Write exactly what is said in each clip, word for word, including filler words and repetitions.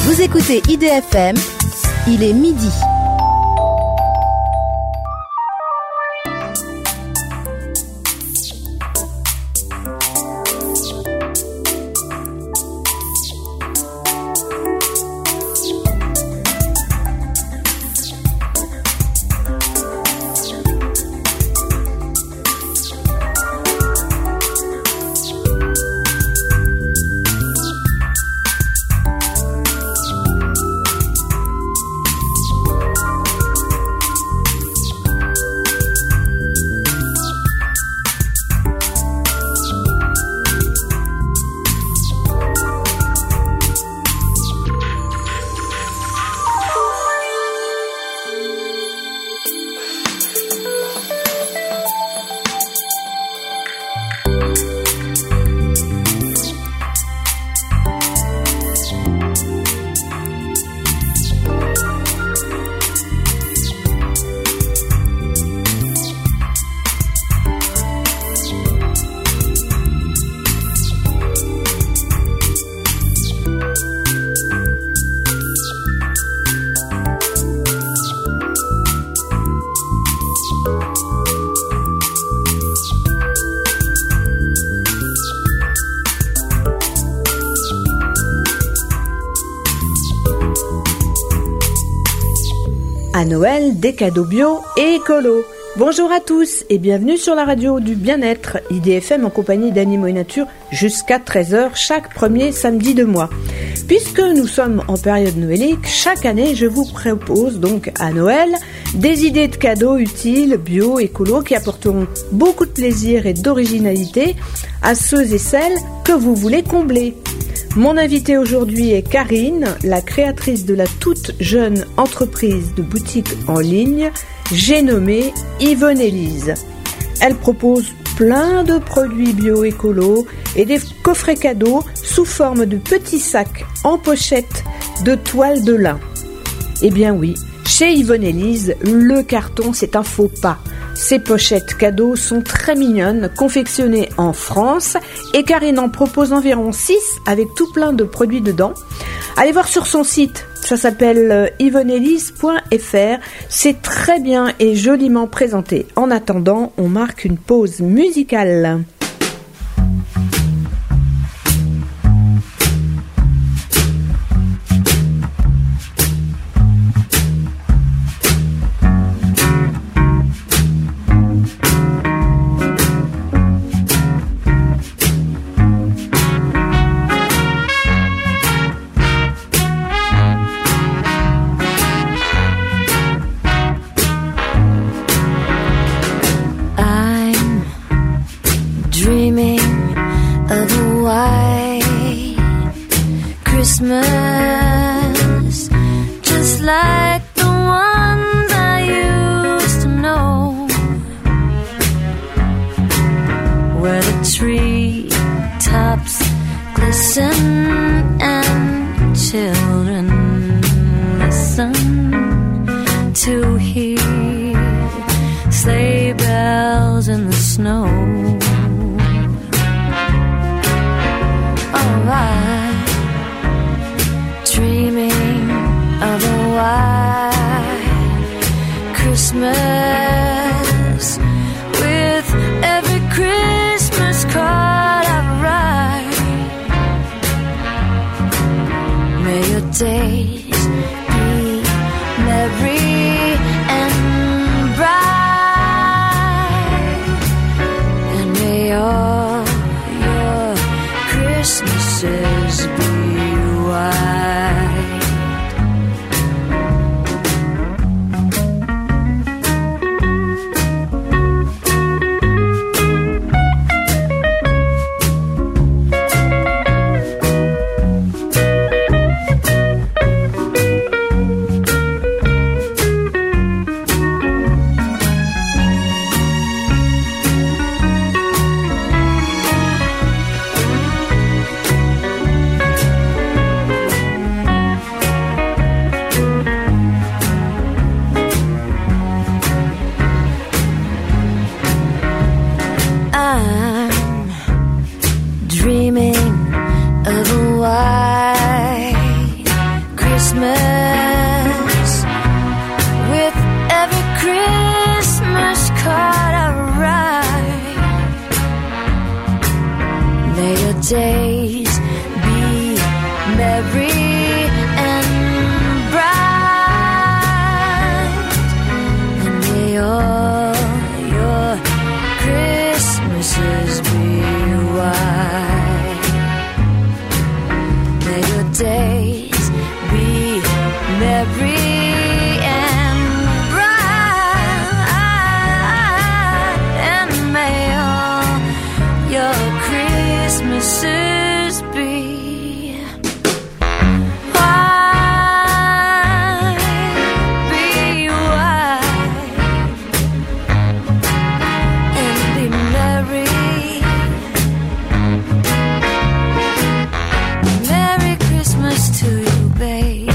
Vous écoutez I D F M, il est midi. À Noël, des cadeaux bio et écolo. Bonjour à tous et bienvenue sur la radio du bien-être I D F M en compagnie d'Animaux et Nature jusqu'à treize heures chaque premier samedi de mois. Puisque nous sommes en période noëlique, chaque année je vous propose donc à Noël des idées de cadeaux utiles, bio, écolo qui apporteront beaucoup de plaisir et d'originalité à ceux et celles que vous voulez combler. Mon invitée aujourd'hui est Karine, la créatrice de la toute jeune entreprise de boutique en ligne, j'ai nommé Yvonne Élise. Elle propose plein de produits bio-écolo et des coffrets cadeaux sous forme de petits sacs en pochette de toile de lin. Eh bien oui, chez Yvonne Élise, le carton c'est un faux pas. Ces pochettes cadeaux sont très mignonnes, confectionnées en France et Karine en propose environ six avec tout plein de produits dedans. Allez voir sur son site, ça s'appelle yvonne élise point f r, c'est très bien et joliment présenté. En attendant, on marque une pause musicale. Christmas. With every Christmas card I write, may your days be merry and bright, and may all your Christmases be white. May your days be merry and bright, and may all your Christmases be white, be white, and be merry. Merry Christmas to you, babe.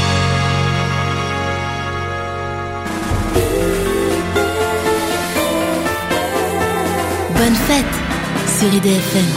Bonne fête sur I D F M.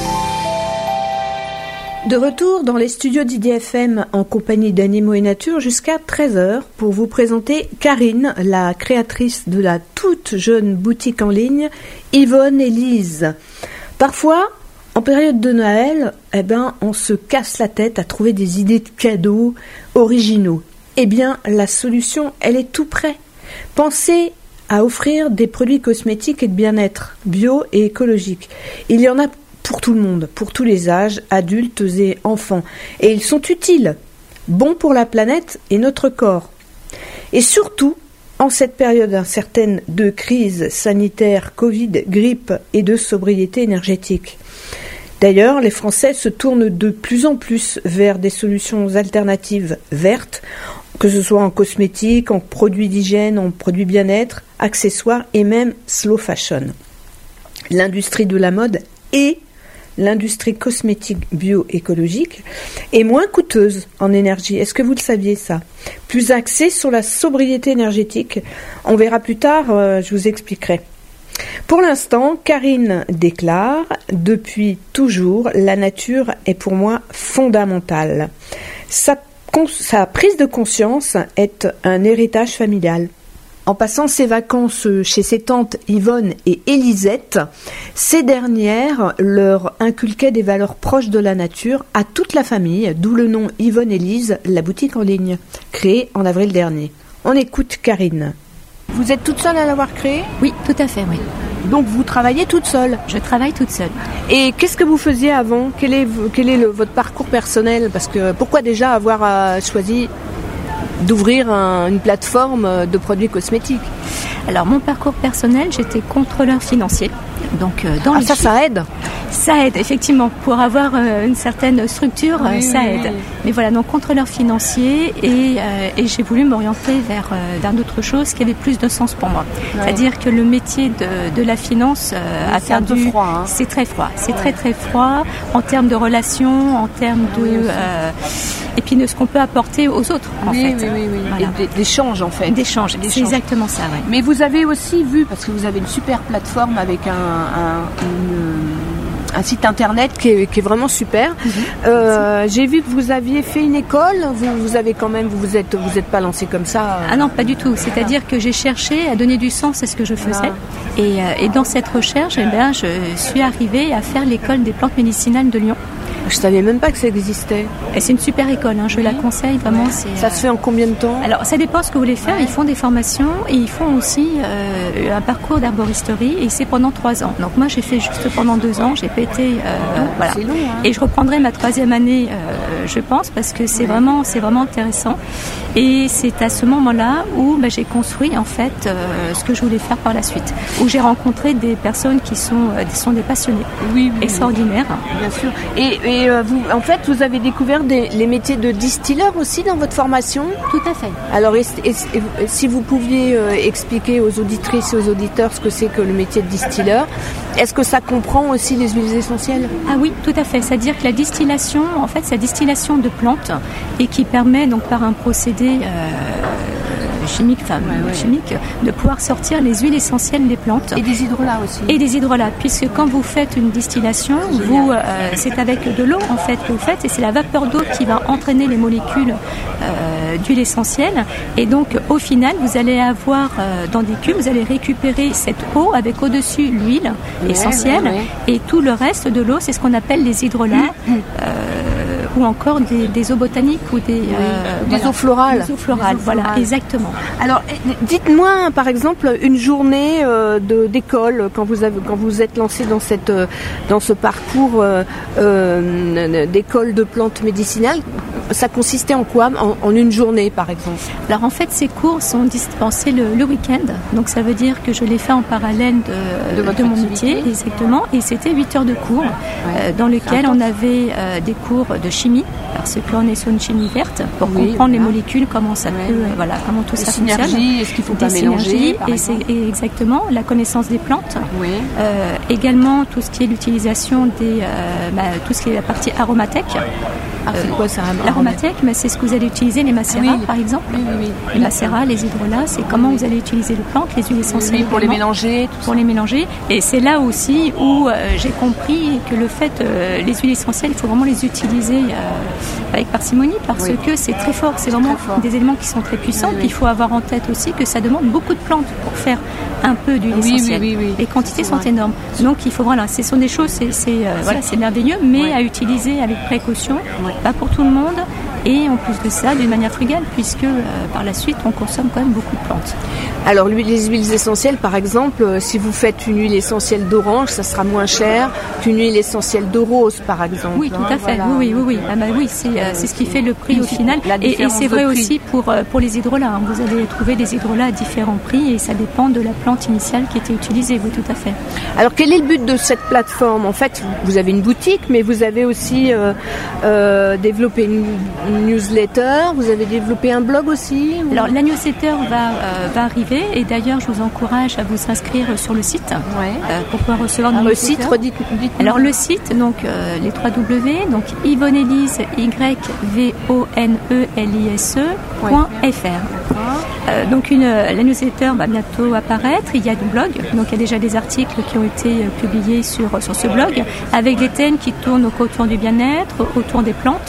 De retour dans les studios d'I D F M en compagnie d'Animaux et Nature jusqu'à treize heures pour vous présenter Karine, la créatrice de la toute jeune boutique en ligne Yvonne et Lise. Parfois, en période de Noël, eh ben, on se casse la tête à trouver des idées de cadeaux originaux. Eh bien, la solution, elle est tout près. Pensez à offrir des produits cosmétiques et de bien-être, bio et écologiques. Il y en a pour tout le monde, pour tous les âges, adultes et enfants. Et ils sont utiles, bons pour la planète et notre corps. Et surtout, en cette période incertaine de crise sanitaire, Covid, grippe et de sobriété énergétique. D'ailleurs, les Français se tournent de plus en plus vers des solutions alternatives vertes, que ce soit en cosmétiques, en produits d'hygiène, en produits bien-être, accessoires et même slow fashion. L'industrie de la mode et l'industrie cosmétique bio-écologique est moins coûteuse en énergie. Est-ce que vous le saviez ça ? Plus axée sur la sobriété énergétique. On verra plus tard, euh, je vous expliquerai. Pour l'instant, Karine déclare « Depuis toujours, la nature est pour moi fondamentale. Sa, sa prise de conscience est un héritage familial. » En passant ses vacances chez ses tantes Yvonne et Elisette, ces dernières leur inculquaient des valeurs proches de la nature à toute la famille, d'où le nom Yvonne et Lise, la boutique en ligne, créée en avril dernier. On écoute Karine. Vous êtes toute seule à l'avoir créée ? Oui, tout à fait, oui. Donc vous travaillez toute seule ? Je travaille toute seule. Et qu'est-ce que vous faisiez avant ? Quel est, quel est le, votre parcours personnel ? Parce que pourquoi déjà avoir euh, choisi d'ouvrir un, une plateforme de produits cosmétiques ? Alors mon parcours personnel, j'étais contrôleur financier. Donc euh, dans ah, les ça, chiffres, ça aide. Ça aide effectivement pour avoir euh, une certaine structure, oui, euh, ça oui, aide. Oui. Mais voilà, donc contrôleur financier et, euh, et j'ai voulu m'orienter vers, euh, vers d'autres choses qui avaient plus de sens pour moi. Ouais. C'est-à-dire que le métier de, de la finance euh, oui, a perdu. Froid, hein. C'est très froid. C'est ouais. très très froid en termes de relations, en termes de oui, euh, et puis de ce qu'on peut apporter aux autres. En oui, fait. oui, oui, oui. Voilà. Et d'échanges en fait. D'échanges. C'est exactement ça. Ouais. Mais vous avez aussi vu, parce que vous avez une super plateforme avec un, un, une, un site internet qui est, qui est vraiment super. Mm-hmm. Euh, j'ai vu que vous aviez fait une école. Vous, vous avez quand même, vous vous êtes, vous êtes pas lancé comme ça. Euh... Ah non, pas du tout. C'est-à-dire ah. que j'ai cherché à donner du sens à ce que je faisais. Ah. Et, euh, et dans cette recherche, eh bien, je suis arrivée à faire l'école des plantes médicinales de Lyon. Je savais même pas que ça existait. Et c'est une super école, hein, je oui. la conseille vraiment. Ouais. C'est, ça euh... se fait en combien de temps ? Alors ça dépend ce que vous voulez faire. Ouais. Ils font des formations et ils font aussi euh, un parcours d'arboristerie et c'est pendant trois ans. Donc moi j'ai fait juste pendant deux ans, j'ai pété. Euh, oh, voilà. C'est long, hein. Et je reprendrai ma troisième année, euh, je pense, parce que c'est ouais. vraiment, c'est vraiment intéressant. Et c'est à ce moment-là où bah, j'ai construit en fait euh, ce que je voulais faire par la suite, où j'ai rencontré des personnes qui sont, euh, sont des passionnés, oui, oui, extraordinaires. Oui. Bien sûr. Et, et euh, vous, en fait, vous avez découvert des, les métiers de distilleur aussi dans votre formation ? Tout à fait. Alors, et, et, et, si vous pouviez euh, expliquer aux auditrices et aux auditeurs ce que c'est que le métier de distilleur, est-ce que ça comprend aussi les huiles essentielles ? Ah oui, tout à fait. C'est-à-dire que la distillation, en fait, c'est la distillation de plantes et qui permet donc par un procédé euh, chimiques, enfin Ouais, ouais. chimiques, de pouvoir sortir les huiles essentielles des plantes. Et des hydrolats aussi. Et des hydrolats, puisque quand vous faites une distillation, vous, euh, c'est avec de l'eau en fait que vous faites, et c'est la vapeur d'eau qui va entraîner les molécules euh, d'huile essentielle. Et donc au final, vous allez avoir euh, dans des cubes, vous allez récupérer cette eau avec au-dessus l'huile Ouais, essentielle, ouais, ouais. et tout le reste de l'eau, c'est ce qu'on appelle les hydrolats. euh, ou encore des, des eaux botaniques ou des, euh, Des voilà. eaux florales. Des eaux florales, Des eaux voilà, florales. exactement. Alors, eh, dites-moi, par exemple, une journée euh, de, d'école quand vous avez, quand vous êtes lancé dans cette, euh, dans ce parcours euh, euh, d'école de plantes médicinales. Ça consistait en quoi, en, en une journée, par exemple? Alors en fait, ces cours sont dispensés le, le week-end, donc ça veut dire que je l'ai fait en parallèle de, De votre mon activité. métier, exactement. Et c'était huit heures de cours, euh, dans lesquels on avait euh, des cours de chimie, parce qu'on est sur une chimie verte, pour Oui, comprendre les voilà. molécules, comment ça Ouais, peut, ouais. euh, voilà, comment tout Les ça synergies, fonctionne. est-ce qu'il faut Des pas mélanger, synergies, par et c'est exemple et exactement la connaissance des plantes. Oui. Euh, également tout ce qui est l'utilisation des, euh, bah, tout ce qui est la partie aromathèque. Ah, c'est quoi ça? L'aromathèque, mais c'est ce que vous allez utiliser, les macérats Oui, les- par exemple. Oui, oui, oui. Les macérats, les hydrolats, c'est comment vous allez utiliser les plantes, les huiles essentielles. Oui, pour les également, mélanger, tout pour les mélanger. Et c'est là aussi où euh, j'ai compris que le fait, euh, les huiles essentielles, il faut vraiment les utiliser euh, avec parcimonie parce Oui. que c'est très fort. C'est vraiment très fort. des éléments qui sont très puissants. Oui, oui. Puis il faut avoir en tête aussi que ça demande beaucoup de plantes pour faire un peu d'huile Oui, essentielle. oui, oui, oui. Les quantités C'est sont vrai. énormes. Donc il faut, voilà, ce sont des choses, c'est, c'est, euh, voilà, c'est merveilleux, mais Ouais. à utiliser avec précaution, Ouais. pas pour tout le monde. Et en plus de ça, d'une manière frugale, puisque euh, par la suite, on consomme quand même beaucoup de plantes. Alors, l'huile- les huiles essentielles, par exemple, euh, si vous faites une huile essentielle d'orange, ça sera moins cher qu'une huile essentielle de rose, par exemple. Oui, tout hein, à fait. voilà. Oui, oui, oui, oui. Ah bah oui, c'est, euh, c'est ce qui fait le prix au final. La Et, et différence c'est de vrai prix. aussi pour, euh, pour les hydrolats. hein. Vous allez trouver des hydrolats à différents prix et ça dépend de la plante initiale qui était utilisée. Oui, tout à fait. Alors, quel est le but de cette plateforme? En fait, vous avez une boutique, mais vous avez aussi euh, euh, développé une, une newsletter, vous avez développé un blog aussi ou- Alors la newsletter va, euh, va arriver et d'ailleurs je vous encourage à vous inscrire sur le site Ouais. euh, pour pouvoir recevoir Alors, nos le newsletters. site, redites, dites Alors le site, donc euh, les trois W, donc Yvonne Elise, Y V O N E L I S E point F R. Euh, donc une, la newsletter va bientôt apparaître. Il y a du blog, donc il y a déjà des articles qui ont été euh, publiés sur, sur ce blog avec des thèmes qui tournent autour du bien-être, autour des plantes.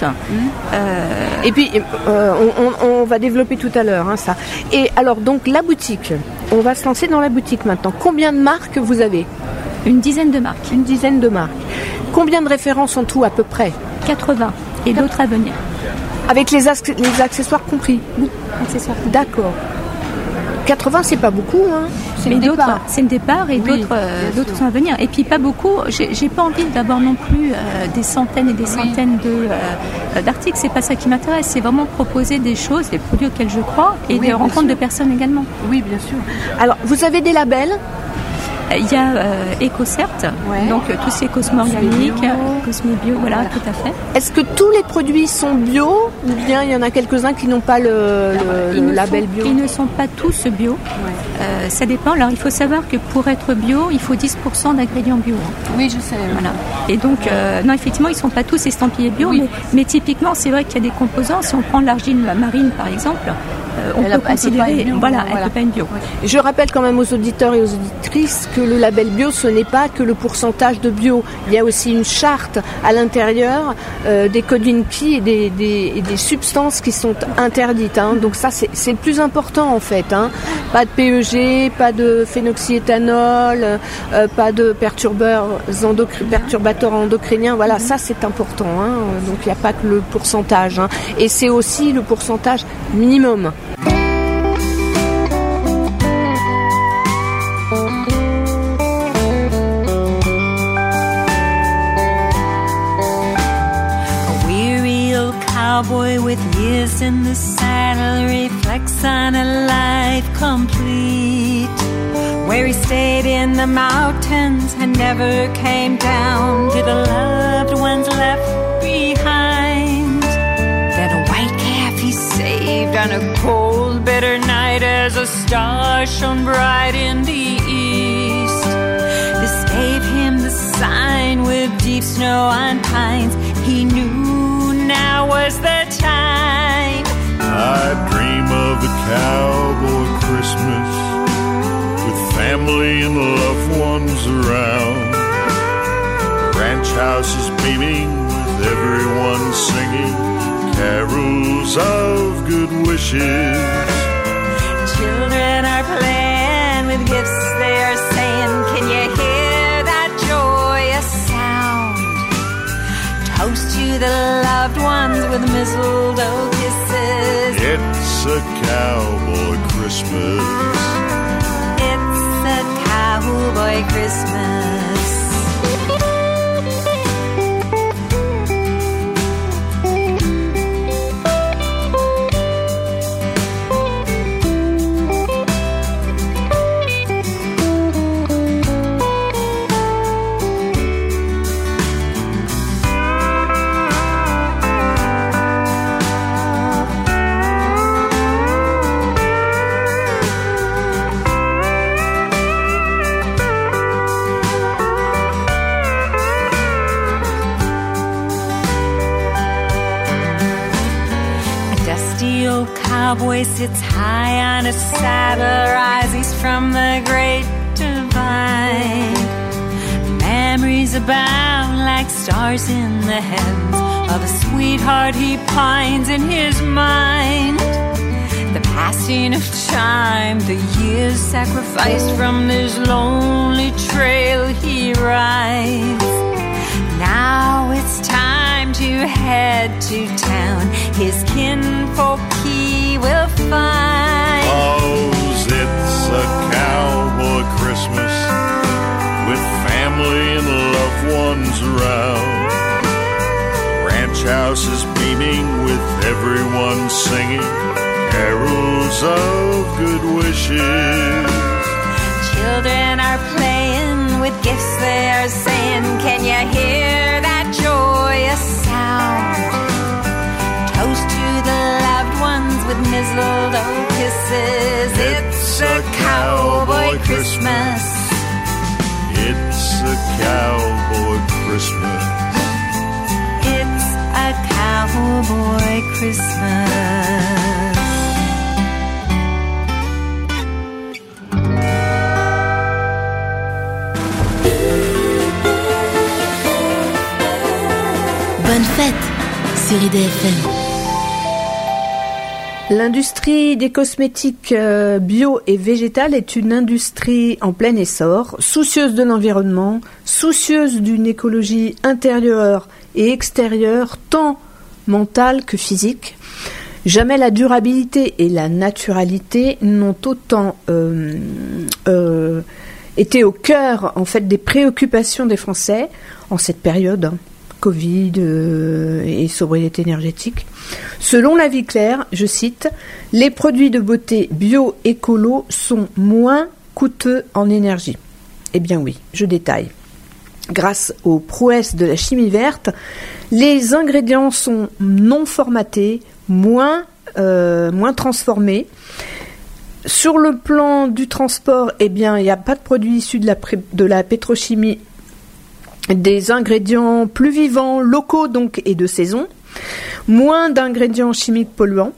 Euh, Et puis, euh, on, on- on va développer tout à l'heure hein, ça. Et alors, donc, la boutique. On va se lancer dans la boutique maintenant. Combien de marques vous avez? une dizaine de marques, Une dizaine de marques. Combien de références en tout à peu près? quatre-vingts et d'autres à venir. Avec les, ac- les accessoires compris? Oui, accessoires. D'accord. quatre-vingts, c'est pas beaucoup, hein? C'est Mais le d'autres, départ. c'est le départ et Oui, d'autres, euh, bien d'autres sûr. sont à venir. Et puis pas beaucoup. J'ai, j'ai pas envie d'avoir non plus euh, des centaines et des centaines de, euh, d'articles. C'est pas ça qui m'intéresse. C'est vraiment proposer des choses, des produits auxquels je crois et Oui, des bien rencontres sûr. de personnes également. Oui, bien sûr. Alors, vous avez des labels? Euh, Il y a euh, EcoCert, Ouais. donc euh, tout ce qui est Cosmo organique, bio. Cosmo bio, voilà, tout à fait. Est-ce que tous les produits sont bio ou bien il y en a quelques-uns qui n'ont pas le, le- Ils le ne label sont- bio? Ils ne sont pas tous bio. Euh, ça dépend. Alors il faut savoir que pour être bio, il faut dix pour cent d'ingrédients bio. hein. Oui, je sais. Voilà. Et donc, euh, non, effectivement, ils ne sont pas tous estampillés bio, Oui. mais, mais typiquement, c'est vrai qu'il y a des composants. Si on prend de l'argile marine, par exemple, euh, on Elle a- peut elle peut pas considérer, être bio, voilà, voilà. elle peut pas être bio. Je rappelle quand même aux auditeurs et aux auditrices que le label bio, ce n'est pas que le pourcentage de bio. Il y a aussi une charte à l'intérieur euh, des codes INPI et des, des, et des substances qui sont interdites. hein. Donc ça, c'est c'est le plus important en fait. hein. Pas de P E G, pas de phénoxyéthanol, euh, pas de perturbeurs endocri- perturbateurs endocriniens. Voilà, ça c'est important. hein. Donc il n'y a pas que le pourcentage. hein. Et c'est aussi le pourcentage minimum. A weary old cowboy with years in the saddle reflects on a life complete, where he stayed in the mountains and never came down to the loved ones left behind. Then a white calf he saved on a cold, bitter night as a star shone bright in the east. This gave him the sign with deep snow on pines. He knew now was the time. I dream of a cowboy and loved ones around. Ranch house is beaming with everyone singing carols of good wishes. Children are playing with gifts, they are saying, can you hear that joyous sound? Toast to the loved ones with mistletoe kisses. It's a cowboy Christmas. It's a cowboy Christmas. Cowboy sits high on a saddle, rises from the great divide. Memories abound like stars in the heavens of a sweetheart he pines in his mind. The passing of time, the years sacrificed from this lonely trail he rides. Now it's time to head to town, his kinfolk he will find. Oh, it's a cowboy Christmas with family and loved ones around. Ranch house is beaming with everyone singing carols of good wishes. Children are playing with gifts, they are saying, can you hear that joyous sound? Toast to the loved ones with mistletoe kisses. It's a cowboy Christmas. It's a cowboy Christmas. It's a cowboy Christmas. Bonne fête sur I D F M. L'industrie des cosmétiques bio et végétales est une industrie en plein essor, soucieuse de l'environnement, soucieuse d'une écologie intérieure et extérieure, tant mentale que physique. Jamais la durabilité et la naturalité n'ont autant euh, euh, été au cœur en fait des préoccupations des Français en cette période. Covid euh, et sobriété énergétique. Selon La Vie Claire, je cite, « Les produits de beauté bio-écolo sont moins coûteux en énergie. » Eh bien oui, je détaille. Grâce aux prouesses de la chimie verte, les ingrédients sont non formatés, moins, euh, moins transformés. Sur le plan du transport, eh bien, il n'y a pas de produits issus de la, pré- de la pétrochimie, des ingrédients plus vivants, locaux donc et de saison, moins d'ingrédients chimiques polluants.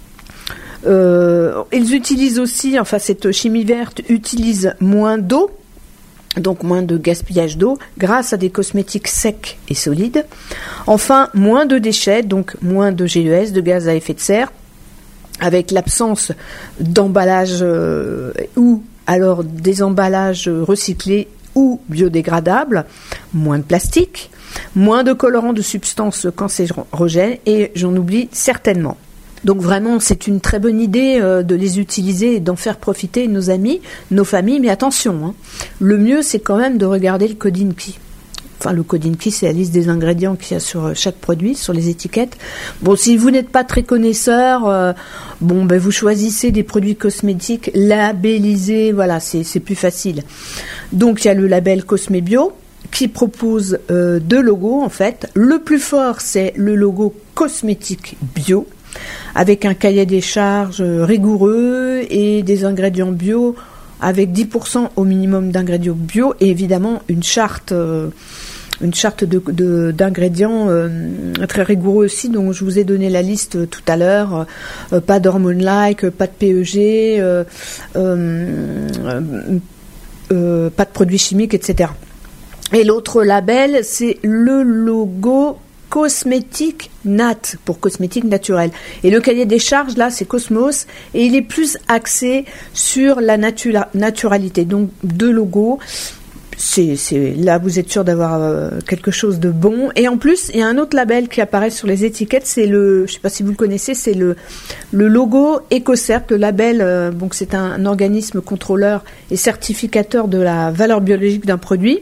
Euh, ils utilisent aussi, enfin cette chimie verte utilise moins d'eau, donc moins de gaspillage d'eau, grâce à des cosmétiques secs et solides. Enfin, moins de déchets, donc moins de G E S, de gaz à effet de serre, avec l'absence d'emballage euh, ou alors des emballages recyclés ou biodégradables, moins de plastique, moins de colorants, de substances cancérogènes, et j'en oublie certainement. Donc vraiment, c'est une très bonne idée euh, de les utiliser et d'en faire profiter nos amis, nos familles, mais attention, hein, le mieux c'est quand même de regarder le code I N C I. Enfin, le code I N C I, c'est la liste des ingrédients qu'il y a sur chaque produit, sur les étiquettes. Bon, si vous n'êtes pas très connaisseur, euh, bon, ben vous choisissez des produits cosmétiques labellisés, voilà, c'est, c'est plus facile. Donc, il y a le label Cosmé Bio qui propose euh, deux logos, en fait. Le plus fort, c'est le logo cosmétique bio, avec un cahier des charges rigoureux et des ingrédients bio, avec dix pour cent au minimum d'ingrédients bio, et évidemment une charte, euh, une charte de, de, d'ingrédients euh, très rigoureux aussi, dont je vous ai donné la liste tout à l'heure. Euh, pas d'hormone-like, pas de P E G, euh, euh, euh, pas de produits chimiques, et cetera. Et l'autre label, c'est le logo Cosmétique Nat, pour cosmétique naturelle. Et le cahier des charges, là, c'est Cosmos, et il est plus axé sur la natura- naturalité. Donc, deux logos. C'est, c'est, là, vous êtes sûr d'avoir euh, quelque chose de bon. Et en plus, il y a un autre label qui apparaît sur les étiquettes. C'est le, je ne sais pas si vous le connaissez, c'est le, le logo EcoCert. Le label, euh, donc c'est un, un organisme contrôleur et certificateur de la valeur biologique d'un produit.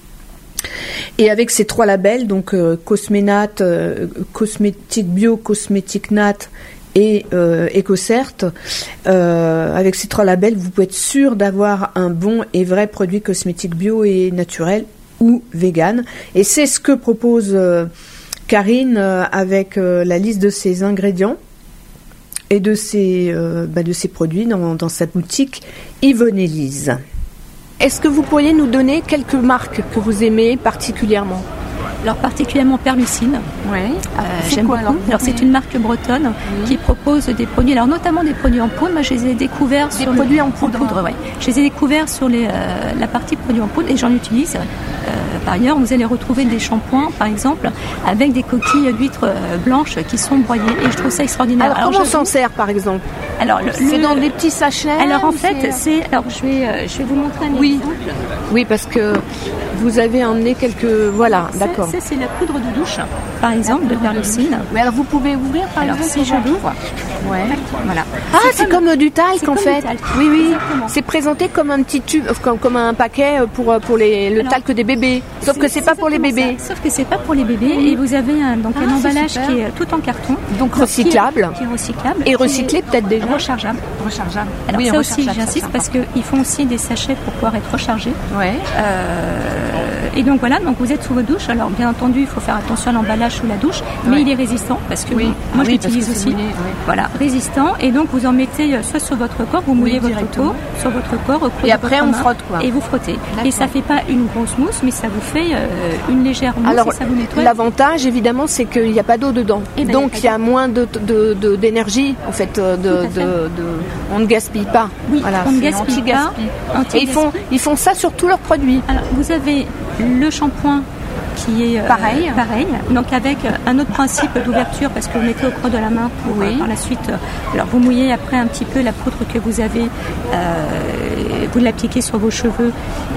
Et avec ces trois labels, donc euh, Cosménat, euh, Cosmétique Bio, Cosmétique Nat et euh, EcoCert, euh, avec ces trois labels, vous pouvez être sûr d'avoir un bon et vrai produit cosmétique bio et naturel ou vegan. Et c'est ce que propose euh, Karine euh, avec euh, la liste de ses ingrédients et de ses, euh, bah, de ses produits dans, dans sa boutique Yvonne Élise. Est-ce que vous pourriez nous donner quelques marques que vous aimez particulièrement ? Alors particulièrement Perlucine. Ouais. Euh, c'est j'aime quoi, beaucoup. alors, alors c'est une marque bretonne oui. qui propose des produits, alors notamment des produits en poudre. Moi je les ai découverts des sur produits le, en poudre. En poudre ouais. Je les ai découverts sur les, euh, la partie produits en poudre et j'en utilise. Euh, par ailleurs, vous allez retrouver des shampoings, par exemple, avec des coquilles d'huîtres euh, blanches qui sont broyées et je trouve ça extraordinaire. Alors, alors comment on s'en sert, par exemple ? Alors le, c'est le, dans des petits sachets. Alors en c'est... fait, c'est alors je vais euh, je vais vous montrer un oui. exemple. Oui, parce que vous avez emmené quelques voilà, ça, d'accord. Ça c'est la poudre de douche, par exemple, de Perlucine. Mais alors vous pouvez ouvrir par alors exemple si je l'ouvre, ouais. Voilà. Ah, c'est, c'est comme, comme du talc en fait. Talc. Oui, oui. Exactement. C'est présenté comme un petit tube, comme, comme un paquet pour pour les le alors, talc des bébés. Sauf c'est, que c'est, c'est pas pour les bébés. Ça. Sauf que c'est pas pour les bébés et vous avez un donc ah, un emballage super. Qui est tout en carton, donc recyclable, qui est, qui est recyclable et recyclé est peut-être déjà. Rechargeable. Rechargeable. Alors oui, ça aussi, rechargeable, j'insiste ça, parce qu'ils font aussi des sachets pour pouvoir être rechargés. Ouais. Euh, et donc voilà, donc vous êtes sous votre douche. Alors bien entendu, il faut faire attention à l'emballage sous la douche, mais ouais. il est résistant parce que oui. moi ah, je oui, l'utilise aussi. Mouillé, ouais. Voilà, résistant. Et donc vous en mettez soit sur votre corps, vous mouillez oui, votre peau sur votre corps. Au et après on frotte quoi. Et vous frottez. D'accord. Et ça fait pas une grosse mousse, mais ça vous fait euh, une légère mousse. Alors et ça vous nettoie. l'avantage évidemment, c'est qu'il n'y a pas d'eau dedans. Eh ben, donc il y a, y a moins de, de, de d'énergie en fait. De, de, de, de, on ne gaspille pas. Oui, voilà, on ne gaspille pas. Et ils font, ils font ça sur tous leurs produits. Alors, vous avez le shampoing qui est euh, pareil. pareil, donc avec un autre principe d'ouverture parce que vous mettez au creux de la main pour oui. euh, par la suite. Euh, alors vous mouillez après un petit peu la poudre que vous avez, euh, vous l'appliquez sur vos cheveux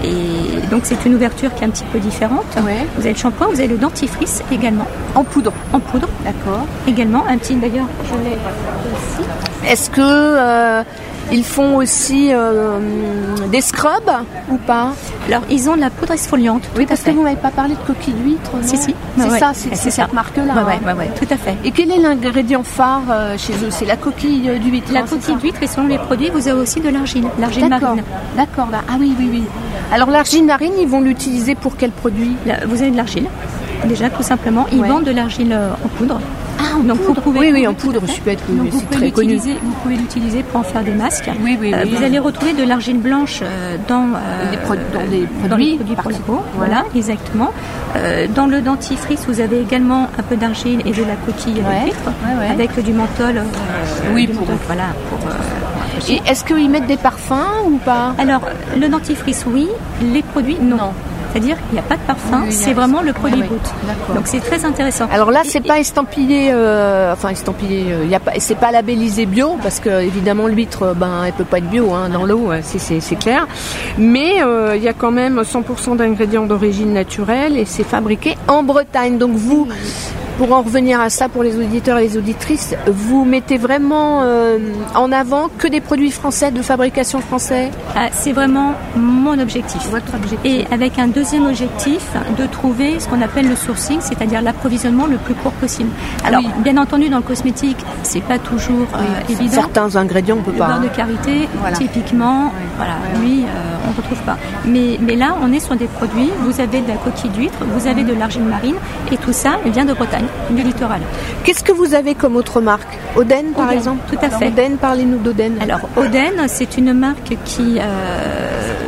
et donc c'est une ouverture qui est un petit peu différente. Ouais. Vous avez le shampoing, vous avez le dentifrice également en poudre. En poudre, d'accord. Également un petit d'ailleurs, je l'ai ici. Est-ce que euh, ils font aussi euh, des scrubs ou pas? Alors, ils ont de la poudre exfoliante. Oui, parce que vous m'avez pas parlé de coquille d'huître, non? Si, si. C'est ouais, ça, ouais. c'est, c'est, c'est ça. cette marque-là. Ouais, hein. ouais, ouais, tout à fait. Et quel est l'ingrédient phare euh, chez eux? C'est la coquille euh, d'huître. La hein, coquille d'huître, et selon les produits, vous avez aussi de l'argile, l'argile D'accord. marine. D'accord, bah, ah oui, oui, oui. Alors, l'argile marine, ils vont l'utiliser pour quel produit? Là, vous avez de l'argile, déjà, tout simplement. Ils ouais. vendent de l'argile en poudre. Ah, en donc, poudre. Vous pouvez, oui, oui, en poudre, je peux être donc, c'est très connu. Vous pouvez l'utiliser pour en faire des masques. Oui, oui, euh, oui. Vous allez retrouver de l'argile blanche euh, dans, euh, les pro- dans, les produits, dans les produits pour la peau. Voilà, exactement. Euh, dans le dentifrice, vous avez également un peu d'argile et de la coquille ouais. d'huître, ouais, ouais. avec du menthol. Euh, oui, du pour menthol, voilà. Pour, euh, et est-ce qu'ils mettent des parfums ou pas? Alors, le dentifrice, oui. Les produits, non. non. C'est-à-dire qu'il n'y a pas de parfum, oui, c'est vraiment le produit oui, brut. D'accord. Donc c'est très intéressant. Alors là, c'est et, pas estampillé, euh, enfin estampillé, euh, y a pas, c'est pas labellisé bio parce que évidemment l'huître, ben, elle peut pas être bio hein, dans l'eau, c'est, c'est, c'est clair. Mais il euh, y a quand même cent pour cent d'ingrédients d'origine naturelle et c'est fabriqué en Bretagne. Donc vous, pour en revenir à ça, pour les auditeurs et les auditrices, vous mettez vraiment euh, en avant que des produits français, de fabrication française. Ah, c'est vraiment mon objectif. Votre objectif. Et avec un deuxième objectif, de trouver ce qu'on appelle le sourcing, c'est-à-dire l'approvisionnement le plus court possible. Alors, oui. bien entendu, dans le cosmétique, c'est pas toujours euh, oui. évident. Certains ingrédients, on peut le pas. Le beurre de karité, voilà. typiquement, oui. voilà, oui. lui, euh, on ne retrouve pas. Mais, mais là, on est sur des produits, vous avez de la coquille d'huître, vous avez de l'argile marine, et tout ça vient de Bretagne, du littoral. Qu'est-ce que vous avez comme autre marque? Oden, par Oden, exemple? Tout à fait. Oden, parlez-nous d'Oden. Alors, Oden, c'est une marque qui... Euh,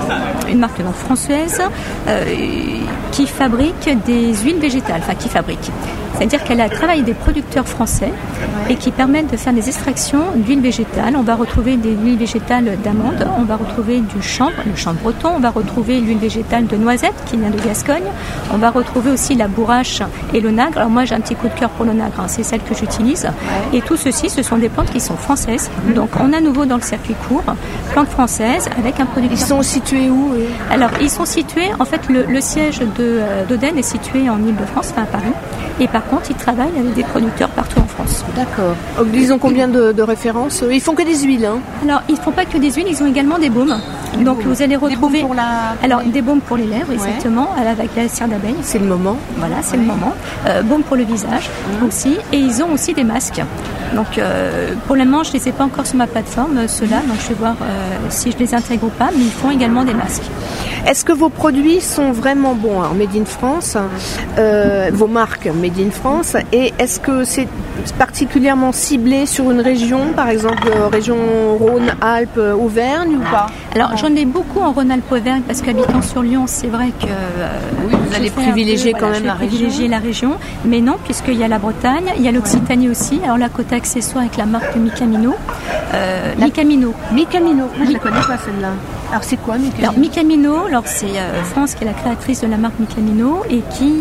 une marque donc française euh, qui fabrique des huiles végétales, enfin qui fabrique. C'est-à-dire qu'elle a travaillé des producteurs français ouais. et qui permettent de faire des extractions d'huile végétale. On va retrouver des huiles végétales d'amande, on va retrouver du chanvre, le chanvre breton, on va retrouver l'huile végétale de noisette qui vient de Gascogne, on va retrouver aussi la bourrache et le nagre. Alors moi j'ai un petit coup de cœur pour le nagre, hein, c'est celle que j'utilise. Ouais. Et tout ceci, ce sont des plantes qui sont françaises. Donc on a à nouveau dans le circuit court, plantes françaises avec un producteur. Ils sont situés où eux ? Alors ils sont situés, en fait le, le siège de, euh, d'Oden est situé en Ile-de-France, enfin à Paris. Et par contre, ils travaillent avec des producteurs partout en France. D'accord. Ils ont combien de, de références ? Ils font que des huiles, hein ? Alors, ils ne font pas que des huiles, ils ont également des baumes. Des Donc, baumes. Vous allez retrouver... Des baumes pour la... Alors, des baumes pour les lèvres, ouais. exactement, avec la cire d'abeille. C'est le moment. Voilà, c'est ouais. le moment. Euh, baumes pour le visage mmh. aussi. Et ils ont aussi des masques. Donc, euh, pour le moment, je ne les ai pas encore sur ma plateforme, ceux-là. Donc, je vais voir euh, si je les intègre ou pas. Mais ils font également des masques. Est-ce que vos produits sont vraiment bons ? Alors, Made in France, euh, vos marques Made in France, et est-ce que c'est particulièrement ciblé sur une région, par exemple euh, région Rhône-Alpes, Auvergne ou pas ? Alors j'en ai beaucoup en Rhône-Alpes-Auvergne parce qu'habitant sur Lyon, c'est vrai que euh, oui, vous allez privilégier peu, quand voilà, même la privilégier région. la région, mais non, puisqu'il y a la Bretagne, il y a l'Occitanie aussi. Alors là, côté accessoire avec la marque Micamino. Euh, la... Micamino. Micamino. Moi, je la connais pas celle-là. Alors c'est quoi Micamino ? Alors Micamino, alors c'est euh, France qui est la créatrice de la marque Micamino et qui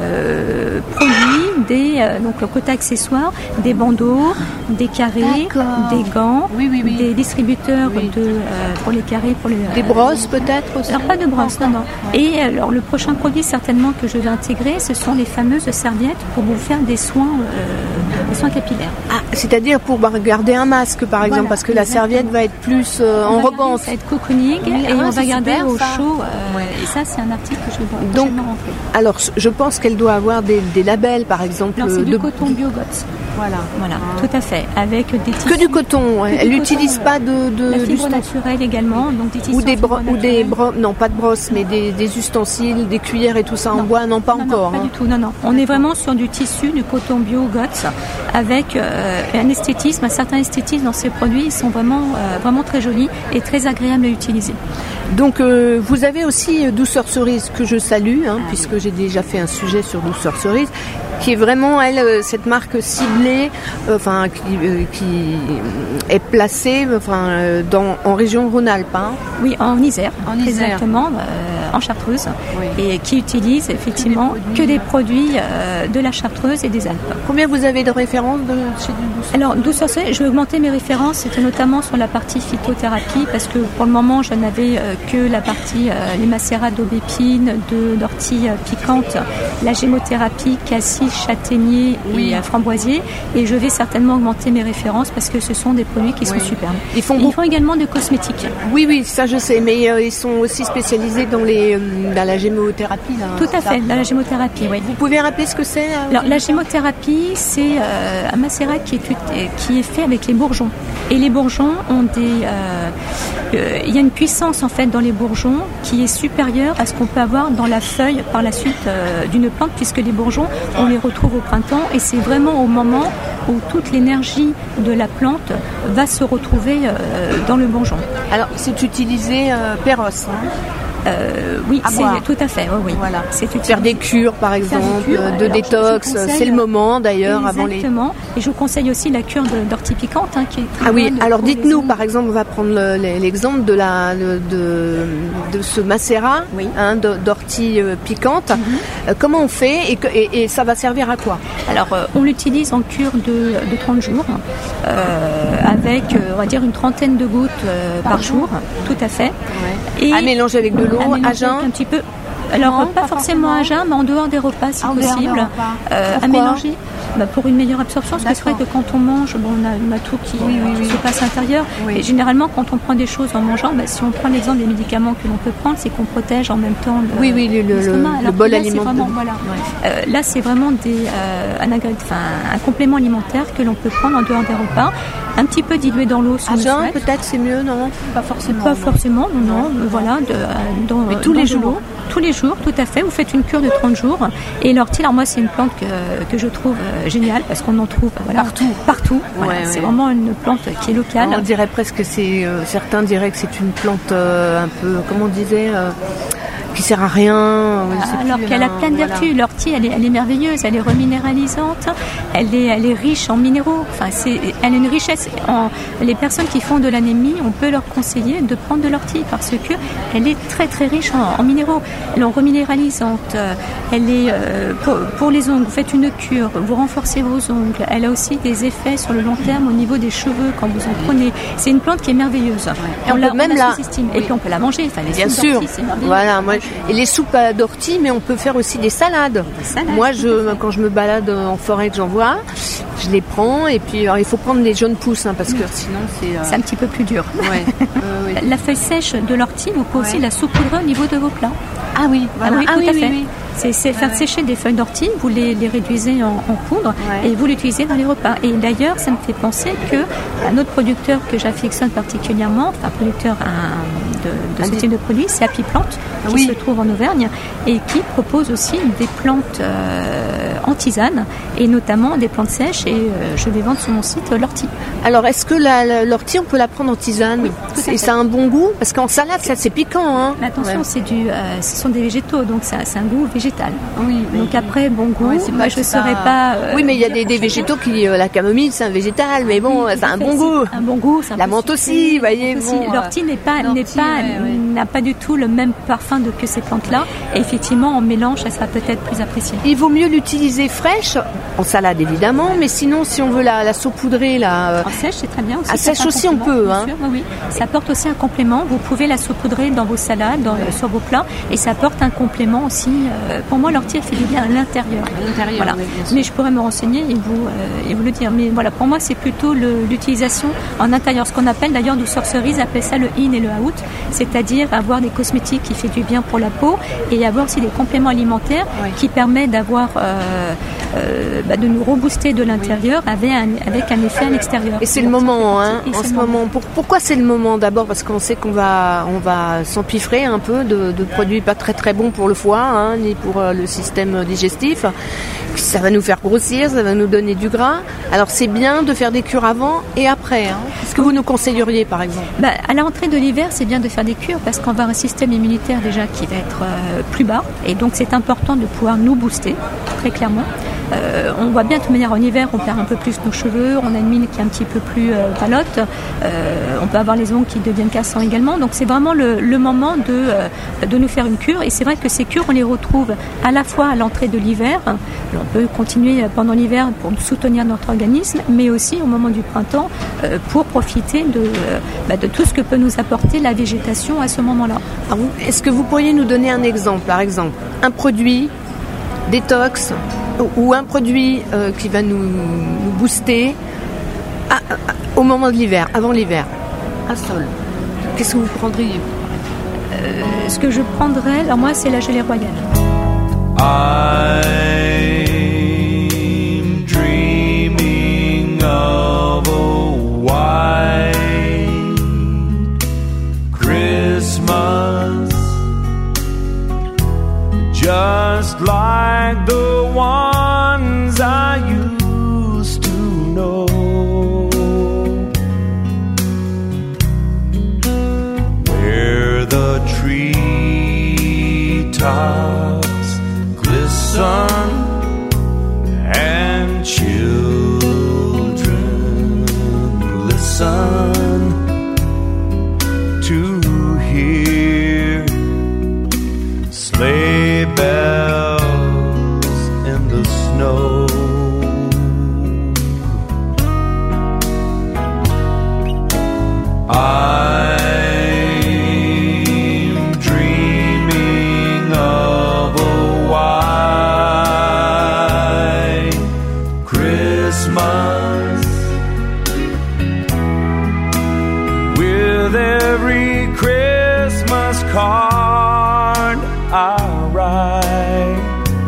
euh, produit des euh, donc le côté accessoire, des bandeaux, des carrés, D'accord. des gants, oui, oui, oui. des distributeurs oui. de euh, pour les carrés, pour les euh, des brosses peut-être aussi. Alors pas de brosses, non non. Ouais. Et alors le prochain produit certainement que je vais intégrer, ce sont les fameuses serviettes pour vous faire des soins euh, des soins capillaires. Ah, c'est-à-dire pour garder un masque par exemple, voilà, parce que exactement. La serviette va être plus euh, en rebond. Ça va être cocooning. Oui, et ah, on va garder super, au ça. chaud. Euh, ouais. Et ça, c'est un article que je vais Donc, rentrer. Alors, je pense qu'elle doit avoir des, des labels, par exemple. Non, c'est du de... coton biogots. Voilà, voilà, ah. tout à fait. Avec des tissus. Que du coton. Ouais. Elle n'utilise pas de, de la fibre naturelle également, donc des tissus. Ou des bro- ou des bro- non pas de brosses, mais des, des ustensiles, des cuillères et tout ça non. en bois, non pas non, encore. Non, hein. pas du tout. Non, non. On est vraiment sur du tissu, du coton biogots, avec euh, un esthétisme, un certain esthétisme dans ces produits. Ils sont vraiment, euh, vraiment très jolis et très agréables à utiliser. Donc euh, vous avez aussi euh, Douceur Cerise que je salue, hein, ah, puisque oui. j'ai déjà fait un sujet sur Douceur Cerise, qui est vraiment elle euh, cette marque ciblée, euh, enfin qui, euh, qui est placée, enfin euh, dans en région Rhône-Alpes. Hein. Oui, en Isère, en Isère. exactement, euh, en Chartreuse, oui. et qui utilise effectivement que des produits, que des produits euh, de la Chartreuse et des Alpes. Combien vous avez de références de chez Douceur? Alors Douceur Cerise, je vais augmenter mes références, c'était notamment sur la partie phytothérapie, parce que pour le moment je n'avais euh, que la partie, euh, les macérats d'aubépine, de, d'ortie euh, piquante, la gémothérapie, cassis, châtaignier oui. et euh, framboisier. Et je vais certainement augmenter mes références parce que ce sont des produits qui oui. sont superbes. Ils font, ils font également des cosmétiques. Oui, oui, ça je sais, mais euh, ils sont aussi spécialisés dans, les, euh, dans la gémothérapie. Là, Tout à fait, dans la gémothérapie, oui. Vous pouvez rappeler ce que c'est euh, Alors, la gémothérapie, c'est euh, un macérat qui est, qui est fait avec les bourgeons. Et les bourgeons ont des... Euh, euh, il y a une puissance en fait dans les bourgeons qui est supérieure à ce qu'on peut avoir dans la feuille par la suite euh, d'une plante, puisque les bourgeons, on les retrouve au printemps et c'est vraiment au moment où toute l'énergie de la plante va se retrouver euh, dans le bourgeon. Alors, c'est utilisé euh, Péros, hein Euh, oui, c'est, tout à fait. Oui, oui. Voilà. C'est faire des cures, par exemple, cures, de alors, détox. C'est le moment, d'ailleurs, avant les. Exactement. Et je vous conseille aussi la cure de, d'ortie piquante, hein, qui est très Ah oui. Alors, dites-nous, les... par exemple, on va prendre le, l'exemple de la de, de, de ce macérat, oui. hein, d'ortie piquante. Mm-hmm. Euh, comment on fait et, et, et ça va servir à quoi? Alors, euh, on l'utilise en cure de, de trente jours, euh, avec, euh, on va dire, une trentaine de gouttes euh, par, par jour. jour. Tout à fait. Ouais. Et à mélanger avec de l'eau, à jeun, un petit peu. Alors non, pas, pas forcément à jeun, mais en dehors des repas si ah, possible. Euh, à mélanger bah, pour une meilleure absorption. Parce que c'est vrai que quand on mange, bon, on, a, on a tout qui, oui, oui, qui oui. se passe à l'intérieur. Oui. Et généralement, quand on prend des choses en mangeant, bah, si on prend l'exemple des médicaments que l'on peut prendre, c'est qu'on protège en même temps le, oui, oui, le, le, le, le bol alimentaire. Vraiment, voilà. ouais. euh, là, c'est vraiment des, euh, un, agré... enfin, un complément alimentaire que l'on peut prendre en dehors des repas. Un petit peu dilué dans l'eau. Si à jeun, peut-être, c'est mieux, non? Pas forcément. Pas forcément, non. non. non. Voilà, de, dans, Mais tous dans les jours. Tous les jours, tout à fait. Vous faites une cure de trente jours. Et l'ortie, alors moi, c'est une plante que, que je trouve génial parce qu'on en trouve voilà, partout. partout. Voilà, ouais, c'est ouais. vraiment une plante qui est locale. On dirait presque que c'est, euh, certains diraient que c'est une plante euh, un peu, comment on disait, euh, qui sert à rien. Alors plus, qu'elle a plein de voilà. vertus. L'ortie, elle est, elle est merveilleuse, elle est reminéralisante, elle est, elle est riche en minéraux. Enfin, c'est, elle a une richesse. En, les personnes qui font de l'anémie, on peut leur conseiller de prendre de l'ortie parce que elle est très très riche en, en minéraux. Elle est reminéralisante. Elle est euh, pour, pour les ongles. Vous faites une cure, vous renforcez vos ongles. Elle a aussi des effets sur le long terme au niveau des cheveux quand vous en prenez. C'est une plante qui est merveilleuse. Ouais. Et on, on la, même on la sous-estime. Oui. Et puis on peut la manger. Enfin, les bien sûr. Voilà. Moi, et les soupes d'ortie, mais on peut faire aussi des salades. Des salades Moi, je, quand je me balade en forêt que j'en vois, je les prends et puis alors, il faut prendre les jeunes pousses hein, parce que sinon c'est. Euh... C'est un petit peu plus dur. Ouais. euh, oui. La feuille sèche de l'ortie, vous pouvez ouais. aussi la saupoudrer au niveau de vos plats. Ah oui, voilà. Ah oui, ah, tout oui, à fait. Oui, oui. C'est, c'est faire ouais. sécher des feuilles d'ortie, vous les, les réduisez en, en poudre ouais. et vous l'utilisez dans les repas. Et d'ailleurs, ça me fait penser qu'un autre producteur que j'affectionne particulièrement, un producteur un, de, de ce type de produit, c'est Happy Plante, qui oui. se trouve en Auvergne et qui propose aussi des plantes euh, en tisane et notamment des plantes sèches. Et euh, je vais vendre sur mon site l'ortie. Alors, est-ce que la, la, l'ortie, on peut la prendre en tisane oui, et ça a un bon goût? Parce qu'en salade, ça, c'est piquant. Hein. Mais attention, ouais. c'est du, euh, ce sont des végétaux, donc ça, c'est un goût végétal. Oui, donc après, bon goût, oui, moi je ne saurais pas... Euh, oui, mais il y a des, des végétaux qui... Euh, la camomille, c'est un végétal, mais bon, oui, c'est un bon goût. Un bon goût. La menthe aussi, vous voyez. Bon, l'ortie n'est pas, l'ortie, n'est pas, ouais, ouais. n'a pas du tout le même parfum de, que ces plantes-là. Et effectivement, en mélange, ça sera peut-être plus apprécié. Il vaut mieux l'utiliser fraîche, en salade évidemment, mais sinon, si on veut la, la saupoudrer... La... En sèche, c'est très bien aussi. À sèche aussi, on peut. Hein. Sûr, oui, oui. Ça apporte aussi un complément. Vous pouvez la saupoudrer dans vos salades, dans, sur vos plats, et ça apporte un complément aussi. Euh, pour moi, l'ortie, elle fait du bien à l'intérieur. À l'intérieur, voilà. Oui, mais je pourrais me renseigner et vous, euh, et vous le dire. Mais voilà, pour moi, c'est plutôt le, l'utilisation en intérieur. Ce qu'on appelle d'ailleurs du sorceries, appelle ça le in et le out, c'est-à-dire avoir des cosmétiques qui fait du bien pour la peau et avoir aussi des compléments alimentaires oui. qui permettent d'avoir, euh, euh, bah, de nous rebooster de l'intérieur oui. avec, un, avec un effet à l'extérieur. Et c'est le moment, hein, en ce moment. moment. Pour, pourquoi c'est le moment? D'abord parce qu'on sait qu'on va, on va s'empiffrer un peu de, de produits pas très très bons pour le foie, hein, ni pour euh, le système digestif. Ça va nous faire grossir, ça va nous donner du gras. Alors c'est bien de faire des cures avant et après. Hein. Est-ce que vous nous conseilleriez par exemple? bah, À la rentrée de l'hiver, c'est bien de faire des cures parce qu'on va avoir un système immunitaire déjà qui va être euh, plus bas. Et donc c'est important de pouvoir nous booster, très clairement. Euh, on voit bien de toute manière en hiver, on perd un peu plus nos cheveux, on a une mine qui est un petit peu plus euh, palote, euh, on peut avoir les ongles qui deviennent cassants également. Donc c'est vraiment le, le moment de, euh, de nous faire une cure. Et c'est vrai que ces cures, on les retrouve à la fois à l'entrée de l'hiver. On peut continuer pendant l'hiver pour soutenir notre organisme, mais aussi au moment du printemps euh, pour profiter de, euh, bah, de tout ce que peut nous apporter la végétation à ce moment-là. Alors, est-ce que vous pourriez nous donner un exemple, par exemple, un produit détox ou un produit euh, qui va nous, nous booster à, à, au moment de l'hiver, avant l'hiver? Un seul. Qu'est-ce que vous prendriez? euh, Ce que je prendrais, alors moi, c'est la gelée royale. I'm dreaming of a white Christmas, just like the ones I used to know, where the treetops glisten and children listen to hear sleigh bells in the snow. I'm dreaming of a white Christmas, with every Christmas card I write.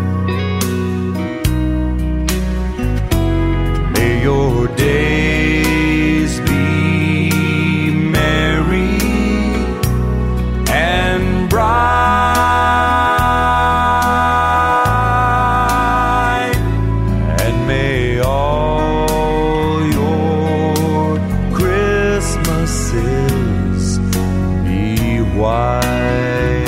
May your days be merry and bright, and may Christmases be white.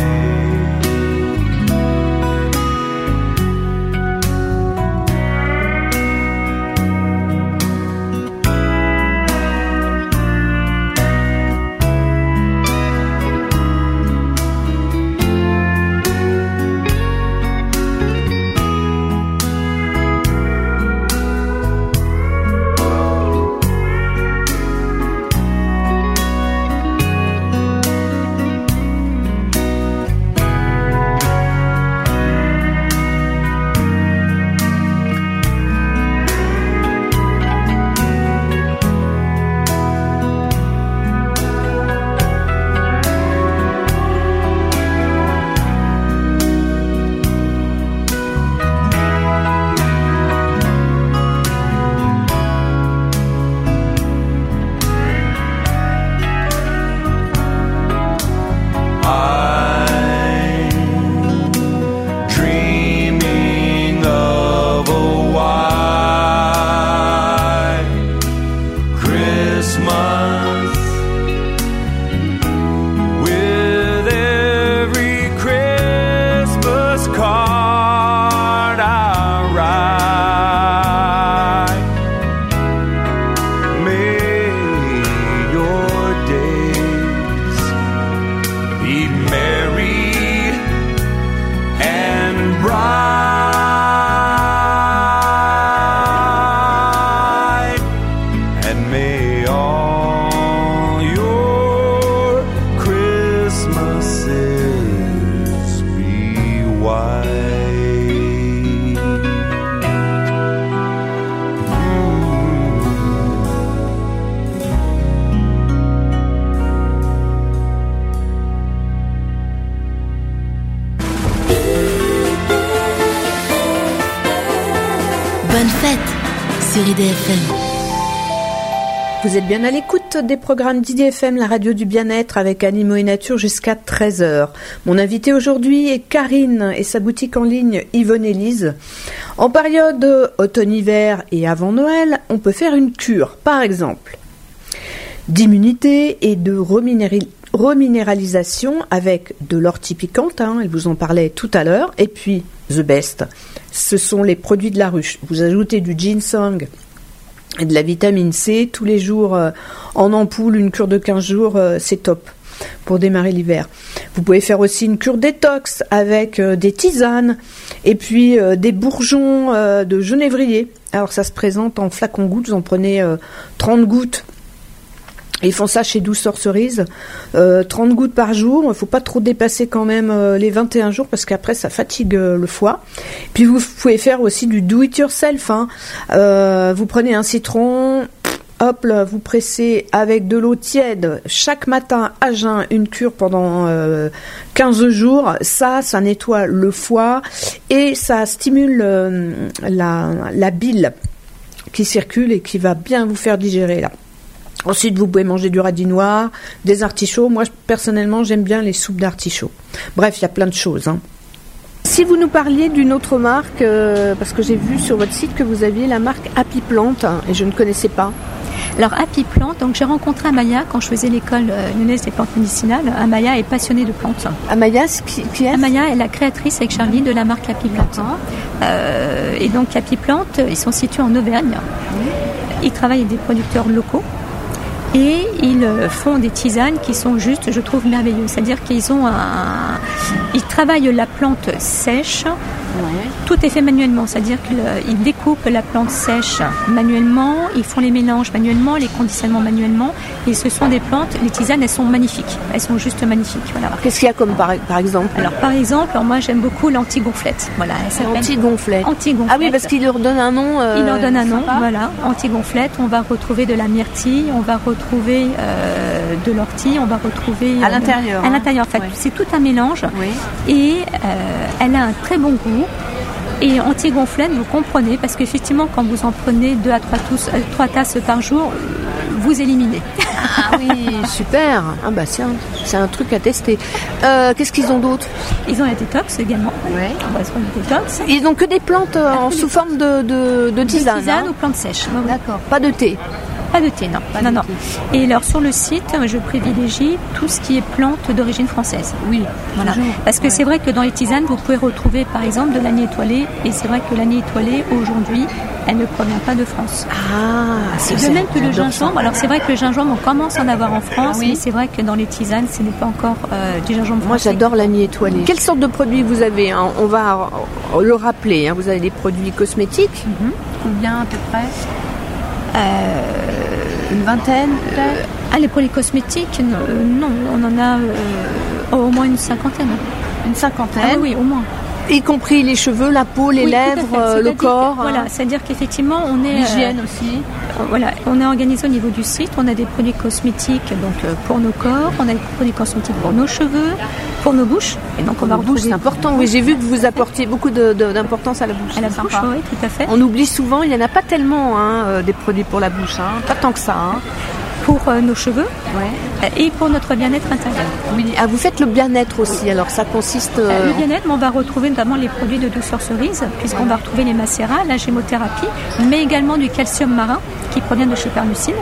Bonne fête sur I D F M. Vous êtes bien à l'écoute des programmes d'I D F M, la radio du bien-être, avec Animaux et Nature jusqu'à treize heures. Mon invité aujourd'hui est Karine et sa boutique en ligne Yvonne Élise. En période automne-hiver et avant Noël, on peut faire une cure, par exemple d'immunité et de reminéralisation. reminéralisation avec de l'ortie piquante, hein, elle vous en parlait tout à l'heure, et puis The Best, ce sont les produits de la ruche. Vous ajoutez du ginseng et de la vitamine C tous les jours euh, en ampoule, une cure de quinze jours, euh, c'est top pour démarrer l'hiver. Vous pouvez faire aussi une cure détox avec euh, des tisanes et puis euh, des bourgeons euh, de genévrier. Alors ça se présente en flacon gouttes, vous en prenez euh, trente gouttes. Ils font ça chez Douceur Cerise, euh, trente gouttes par jour. Il ne faut pas trop dépasser quand même euh, les vingt et un jours parce qu'après ça fatigue euh, le foie. Puis vous pouvez faire aussi du do it yourself. Hein. Euh, vous prenez un citron, hop là, vous pressez avec de l'eau tiède chaque matin à jeun une cure pendant euh, quinze jours. Ça, ça nettoie le foie et ça stimule euh, la, la bile qui circule et qui va bien vous faire digérer là. Ensuite, vous pouvez manger du radis noir, des artichauts. Moi, personnellement, j'aime bien les soupes d'artichauts. Bref, il y a plein de choses. Hein. Si vous nous parliez d'une autre marque, euh, parce que j'ai vu sur votre site que vous aviez la marque Happy Plant, hein, et je ne connaissais pas. Alors, Happy Plant, donc j'ai rencontré Amaya quand je faisais l'école euh, lyonnaise des plantes médicinales. Amaya est passionnée de plantes. Amaya, qui, qui est Amaya est la créatrice avec Charlie de la marque Happy Plant. Euh, et donc, Happy Plant, ils sont situés en Auvergne. Ils travaillent avec des producteurs locaux. Et ils font des tisanes qui sont juste, je trouve, merveilleuses. C'est-à-dire qu'ils ont un... Ils travaillent la plante sèche. Ouais. Tout est fait manuellement. C'est-à-dire qu'ils découpent la plante sèche manuellement. Ils font les mélanges manuellement, les conditionnements manuellement. Et ce sont des plantes, les tisanes, elles sont magnifiques. Elles sont juste magnifiques. Voilà. Alors, qu'est-ce qu'il y a comme par, par exemple? Alors, par exemple, alors moi, j'aime beaucoup l'antigonflette. Voilà, elle s'appelle Antigonflette. Antigonflette. Ah oui, parce qu'il leur donne un nom. Euh, Il leur donne un nom, sympa. voilà. Antigonflette. On va retrouver de la myrtille, on va retrouver euh, de l'ortie, on va retrouver... À euh, l'intérieur. À hein. l'intérieur, en fait. Ouais. C'est tout un mélange. Oui. Et euh, elle a un très bon goût. Et antigonflette, vous comprenez, parce qu'effectivement, quand vous en prenez deux à trois, tous, euh, trois tasses par jour, vous éliminez. Ah oui, super. Ah bah c'est un, c'est un truc à tester. Euh, qu'est-ce qu'ils ont d'autre? Ils ont la détox également. Ouais. On va se prendre une détox. Ils n'ont que des plantes euh, en, sous forme de, de, de tisane. Tisane hein. ou plantes sèches. Ouais, ouais. D'accord. Pas de thé. Pas de thé, non. Pas non, de non. thé. Et alors sur le site, je privilégie tout ce qui est plantes d'origine française. Oui, voilà. toujours. Parce que Ouais. c'est vrai que dans les tisanes, vous pouvez retrouver par exemple de l'anis étoilé. Et c'est vrai que l'anis étoilé, aujourd'hui, elle ne provient pas de France. Ah, c'est De même que le j'adore gingembre. ça. Alors c'est vrai que le gingembre, on commence à en avoir en France, Ah oui. mais c'est vrai que dans les tisanes, ce n'est pas encore euh, du gingembre Moi, français. j'adore l'anis étoilé. Quelle sorte de produits vous avez, hein? On va le rappeler. Hein. Vous avez des produits cosmétiques. Mhm. Combien à peu près? Euh, Une vingtaine, peut-être. Ah, les produits cosmétiques, euh, non, on en a euh, au moins une cinquantaine. Une cinquantaine. Ah oui, au moins. Y compris les cheveux, la peau, les Oui, tout à lèvres, fait. euh, le C'est-à-dire corps. que- Voilà, hein. c'est-à-dire qu'effectivement, on est. L'hygiène euh, aussi. euh, voilà, on est organisé au niveau du site. On a des produits cosmétiques donc euh, pour nos corps, on a des produits cosmétiques pour nos cheveux, pour nos bouches. Et donc on va La bouche, retrouver c'est important. Oui, j'ai vu que vous apportiez beaucoup de- de- d'importance à la bouche. à la C'est bouche, sympa. oui, tout à fait. On oublie souvent, il n'y en a pas tellement hein, euh, des produits pour la bouche, hein. Pas tant que ça. Hein. Pour euh, nos cheveux Ouais. euh, et pour notre bien-être intérieur. Oui. Ah, vous faites le bien-être aussi, alors ça consiste... euh, Euh, Le bien-être, on va retrouver notamment les produits de douceur cerise, puisqu'on va retrouver les macérats, la gémothérapie, mais également du calcium marin qui provient de chez Permucine.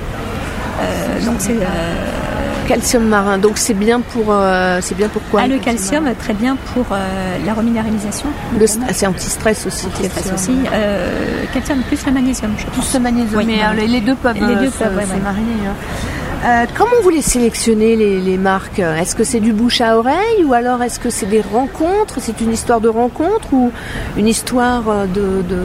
Euh, donc c'est euh, calcium marin, donc c'est bien pour... euh, c'est bien pour quoi ah, le calcium, très bien pour euh, la reminéralisation. Le st- C'est anti-stress aussi. le Stress calcium. aussi. Euh, calcium plus le magnésium, je pense. Plus le magnésium, Oui, mais voilà. euh, les deux peuvent Les deux euh, peuvent, se, ouais, se ouais. marier. hein. Euh, comment vous les sélectionnez, les, les marques? Est-ce que c'est du bouche à oreille ou alors est-ce que c'est des rencontres? C'est une histoire de rencontre ou une histoire de, de,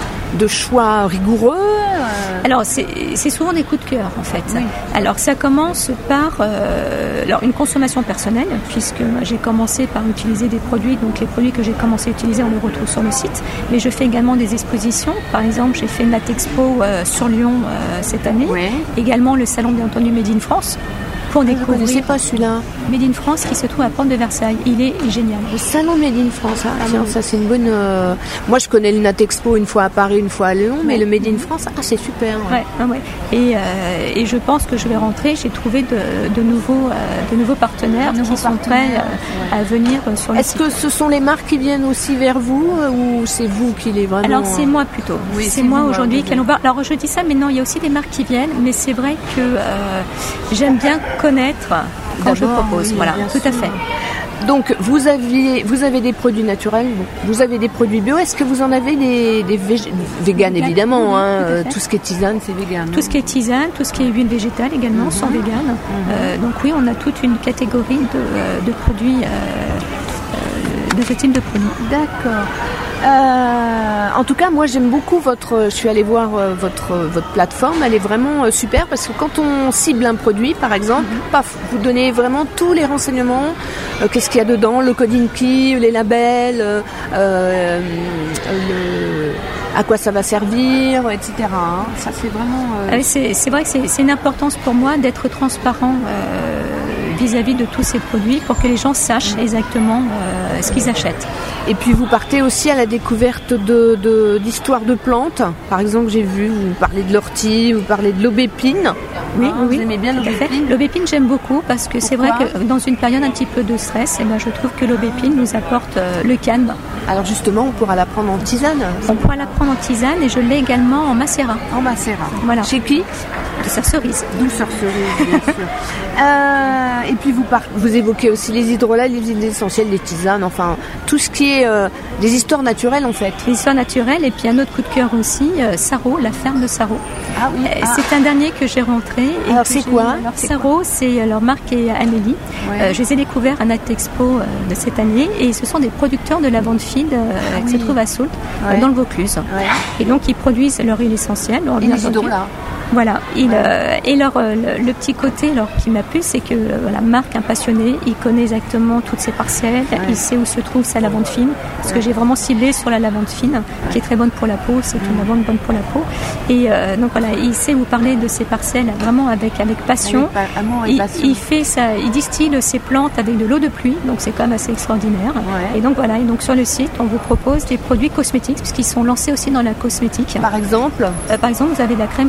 de choix rigoureux? euh Alors, c'est c'est souvent des coups de cœur, en fait. Oui. Alors, ça commence par euh, alors, une consommation personnelle, puisque moi, j'ai commencé par utiliser des produits. Donc, les produits que j'ai commencé à utiliser, on les retrouve sur le site. Mais je fais également des expositions. Par exemple, j'ai fait une Natexpo euh, sur Lyon euh, cette année. Ouais. Également, le salon, bien entendu, Made in France. Pour Je ne connaissais découvrir pas celui-là. Made in France qui se trouve à Porte de Versailles. Il est génial. Le salon Made in France, ah, tiens, oui. ça c'est une bonne... euh, Moi je connais le Natexpo une fois à Paris, une fois à Lyon, mais Ouais. le Made in France, ah, c'est super. ouais. Ouais, ouais, ouais. Et, euh, et je pense que je vais rentrer. J'ai trouvé de, de, nouveaux, euh, de nouveaux partenaires De nouveaux qui sont partenaires, prêts euh, à venir euh, sur le Est-ce site. que ce sont les marques qui viennent aussi vers vous euh, ou c'est vous qui les vraiment... Alors c'est moi plutôt. Oui, c'est c'est moi vous, aujourd'hui hein, qui allons voir. Alors je dis ça, mais non, il y a aussi des marques qui viennent. Mais c'est vrai que euh, j'aime bien connaître quand je D'abord, propose. oui, voilà, bien tout à sûr. fait. Donc vous aviez, vous avez des produits naturels, vous avez des produits bio. Est-ce que vous en avez des, des vég... véganes Vegan, évidemment oui, hein, tout à euh, fait. Tout ce qui est tisane, c'est vegan. Tout ce qui est tisane, tout ce qui est huile végétale également sont véganes. Euh, donc oui, on a toute une catégorie de, euh, de produits, euh, euh, de ce type de produits. D'accord. Euh, en tout cas, moi j'aime beaucoup votre. Je suis allée voir euh, votre votre plateforme. Elle est vraiment euh, super parce que quand on cible un produit, par exemple, paf, vous donnez vraiment tous les renseignements. Euh, qu'est-ce qu'il y a dedans, le code INCI, les labels, euh, euh, le, à quoi ça va servir, et cetera. hein. Ça c'est vraiment. euh, Ah oui, c'est, c'est vrai que c'est, c'est une importance pour moi d'être transparent euh, vis-à-vis de tous ces produits pour que les gens sachent exactement euh, ce qu'ils achètent. Et puis vous partez aussi à la découverte de, de, d'histoires de plantes. Par exemple, j'ai vu, vous parlez de l'ortie, vous parlez de l'aubépine. Oui, Hein, oui, vous aimez bien tout à fait. l'aubépine? L'aubépine, j'aime beaucoup parce que c'est vrai Pourquoi que dans une période un petit peu de stress, eh ben, je trouve que l'aubépine nous apporte euh, le calme. Alors justement, on pourra la prendre en tisane. On pourra la prendre en tisane et je l'ai également en macérat. En macérat. Voilà. Chez qui? De sa cerise. Douceur cerise, bien sûr. Euh, et puis vous, par- vous évoquez aussi les hydrolats, les huiles essentielles, les tisanes, enfin tout ce qui est euh, des histoires naturelles en fait. L'histoire naturelle et puis un autre coup de cœur aussi, euh, Sarro, la ferme de Sarro. Ah oui. Euh, C'est un dernier que j'ai rentré. et Alors, que c'est j'ai- quoi Alors C'est Sarro, c'est leur marque est Amélie. Ouais. Euh, je les ai découverts à Natexpo euh, de cette année et ce sont des producteurs de lavande fine euh, qui se oui. trouvent à Soult, euh, Ouais. dans le Vaucluse. Ouais. Et donc ils produisent leur huile essentielle. leur- Et bien les entendu. hydrolats. Voilà. Il, euh, et leur, euh, le, le petit côté alors, qui m'a plu, c'est que euh, voilà, Marc, un passionné, il connaît exactement toutes ses parcelles, il sait où se trouve sa lavande fine, parce que j'ai vraiment ciblé sur la lavande fine, qui est très bonne pour la peau, c'est une lavande bonne pour la peau. Et euh, donc voilà, il sait vous parler de ses parcelles vraiment avec, avec passion. Avec pa- amour et Il, passion. il fait ça, il distille ses plantes avec de l'eau de pluie, donc c'est quand même assez extraordinaire. Ouais. Et donc voilà, et donc sur le site, on vous propose des produits cosmétiques, puisqu'ils sont lancés aussi dans la cosmétique. Par exemple, Euh, par exemple, vous avez de la crème pour le visage.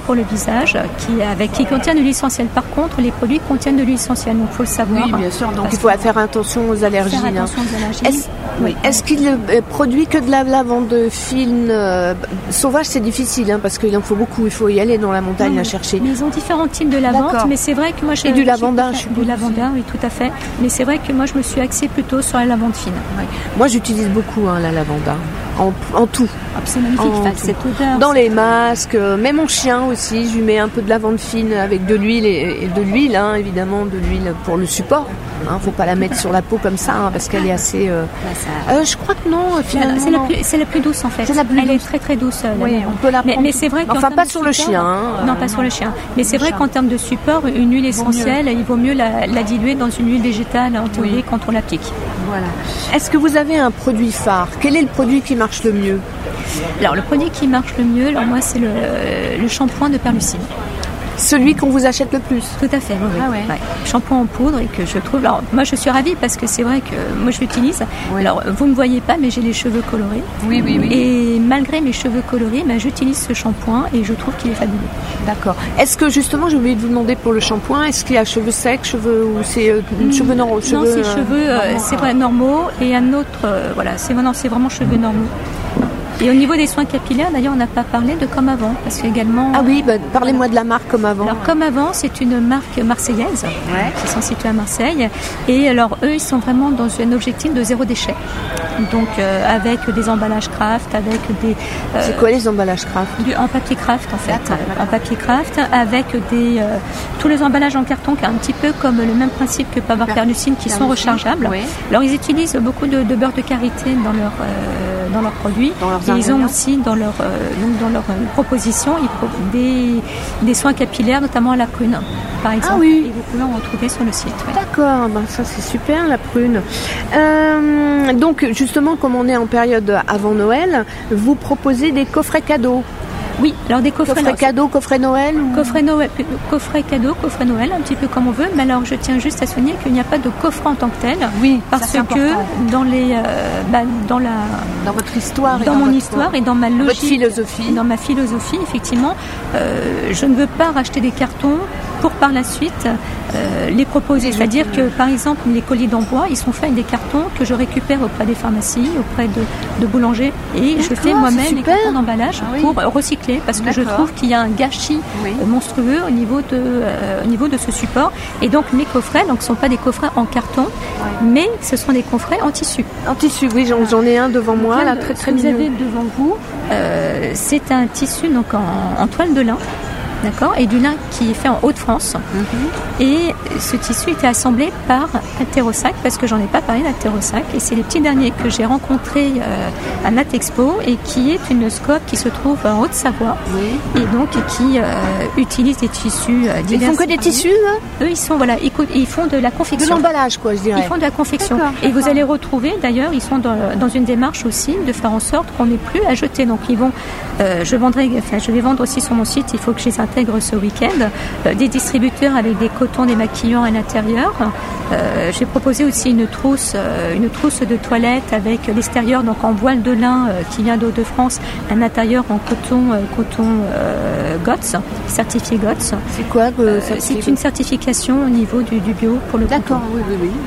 visage qui, avec, qui contient de l'huile essentielle. Par contre, les produits contiennent de l'huile essentielle, donc il faut le savoir. Oui, bien sûr, donc il faut faire attention aux allergies. Faire attention aux allergies. Est-ce, oui. Est-ce qu'il euh, produit que de la lavande fine euh, sauvage? C'est difficile, hein, parce qu'il en faut beaucoup, il faut y aller dans la montagne non, la chercher. Mais ils ont différents types de lavande, D'accord. mais c'est vrai que moi... Et du lavandin, je suppose. Du lavandin, oui, tout à fait. Mais c'est vrai que moi, je me suis axée plutôt sur la lavande fine. Ouais. Moi, j'utilise beaucoup hein, la lavanda, en, en tout. Ah, c'est magnifique, en enfin, tout. cette odeur. Dans les masques, euh, même mon chien aussi, je lui mets un peu de lavande fine avec de l'huile, et, et de l'huile, hein, évidemment, de l'huile pour le support. Il ne faut pas la mettre sur la peau comme ça, hein, parce qu'elle est assez... Euh... Ouais, ça... euh, je crois que non, finalement. C'est la, plus, c'est la plus douce, en fait. C'est la plus Elle douce. est très, très douce. Oui, on peut la mais, prendre. mais c'est vrai enfin, pas de sur le support, chien. Hein, non, euh... pas sur le chien. Mais c'est vrai qu'en termes de support, une huile essentielle, il vaut mieux la, la diluer dans une huile végétale, en théorie, oui. quand on l'applique. Voilà. Est-ce que vous avez un produit phare? Quel est le produit qui marche le mieux? Alors, le produit qui marche le mieux, alors moi, c'est le, le shampoing de Perlucine. Celui qu'on vous achète le plus? Tout à fait, oui. Ah ouais. Ouais. Shampoing en poudre et que je trouve... Alors, moi, je suis ravie parce que c'est vrai que moi, je l'utilise. Oui. Alors, vous ne me voyez pas, mais j'ai les cheveux colorés. Oui, oui, oui. Et malgré mes cheveux colorés, ben, j'utilise ce shampoing et je trouve qu'il est fabuleux. D'accord. Est-ce que, justement, j'ai oublié de vous demander pour le shampoing, est-ce qu'il y a cheveux secs, cheveux... ou c'est euh, mmh. cheveux normaux? Non, c'est euh, cheveux, euh, c'est vrai, normaux. Et un autre... Euh, voilà, c'est, non, c'est vraiment cheveux normaux. Et au niveau des soins capillaires, d'ailleurs, on n'a pas parlé de Comme Avant, parce qu'également... Ah oui, bah, parlez-moi de la marque Comme Avant. Alors, Comme Avant, c'est une marque marseillaise, ouais. qui sont situées à Marseille. Et alors, eux, ils sont vraiment dans un objectif de zéro déchet. Donc, euh, avec des emballages craft, avec des... Euh, c'est quoi les emballages craft? du, En papier craft, en fait. D'accord, d'accord. En papier craft, avec des... Euh, tous les emballages en carton, qui est un petit peu comme le même principe que Power Perlucine, qui sont rechargeables. Oui. Alors, ils utilisent beaucoup de, de beurre de karité dans leur... Euh, dans leurs produits. Dans leurs et ils ont aussi dans leur, euh, donc dans leur euh, proposition ils pro- des, des soins capillaires, notamment à la prune, par exemple. Ah oui. Et vous pouvez en retrouver sur le site. Oui. D'accord, ben ça c'est super, la prune. Euh, donc justement, comme on est en période avant Noël, vous proposez des coffrets cadeaux. Oui, alors des coffrets, coffrets cadeaux, coffrets Noël ou... coffrets Noël, coffrets cadeaux, coffrets Noël, un petit peu comme on veut. Mais alors, je tiens juste à souligner qu'il n'y a pas de coffret en tant que tel. Oui, parce ça, que dans les, euh, bah, dans la, dans votre histoire, dans, et dans mon votre histoire et dans ma logique, votre philosophie, dans ma philosophie, effectivement, euh, je ne veux pas racheter des cartons pour par la suite euh, les proposer. C'est-à-dire que, par exemple, les colliers d'embois, ils sont faits avec des cartons que je récupère auprès des pharmacies, auprès de, de boulangers, et D'accord, je fais moi-même les cartons d'emballage ah, oui. pour recycler, parce D'accord. que je trouve qu'il y a un gâchis oui. monstrueux au niveau de, euh, au niveau de ce support. Et donc mes coffrets, donc, ne sont pas des coffrets en carton, oui. mais ce sont des coffrets en tissu. En tissu, oui, j'en, j'en ai un devant moi, donc, là, très très mignon. Vous avez devant vous, euh, c'est un tissu donc en, en toile de lin. D'accord, et du lin qui est fait en Hauts-de-France. Mm-hmm. Et ce tissu était assemblé par Athérosac, parce que j'en ai pas parlé d'Athérosac, et c'est les petits derniers que j'ai rencontrés euh, à Natexpo, et qui est une scope qui se trouve en Haute-Savoie, oui. et donc qui euh, utilise des tissus euh, divers. Ils font que des tissus, là? Eux, ils sont voilà, ils, ils font de la confection. De l'emballage, quoi, je dirais. Ils font de la confection. D'accord, et d'accord. vous allez retrouver, d'ailleurs, ils sont dans, dans une démarche aussi de faire en sorte qu'on n'ait plus à jeter. Donc ils vont, euh, je vendrai, enfin, je vais vendre aussi sur mon site. Il faut que je les intègre ce week-end, euh, des distributeurs avec des cotons démaquillants à l'intérieur. Euh, j'ai proposé aussi une trousse, euh, une trousse de toilette avec l'extérieur donc en voile de lin euh, qui vient d'Hauts-de-France, un intérieur en coton, euh, coton euh, G O T S, certifié G O T S. C'est quoi euh, C'est une certification au niveau du, du bio pour le coton. D'accord, oui, oui, oui.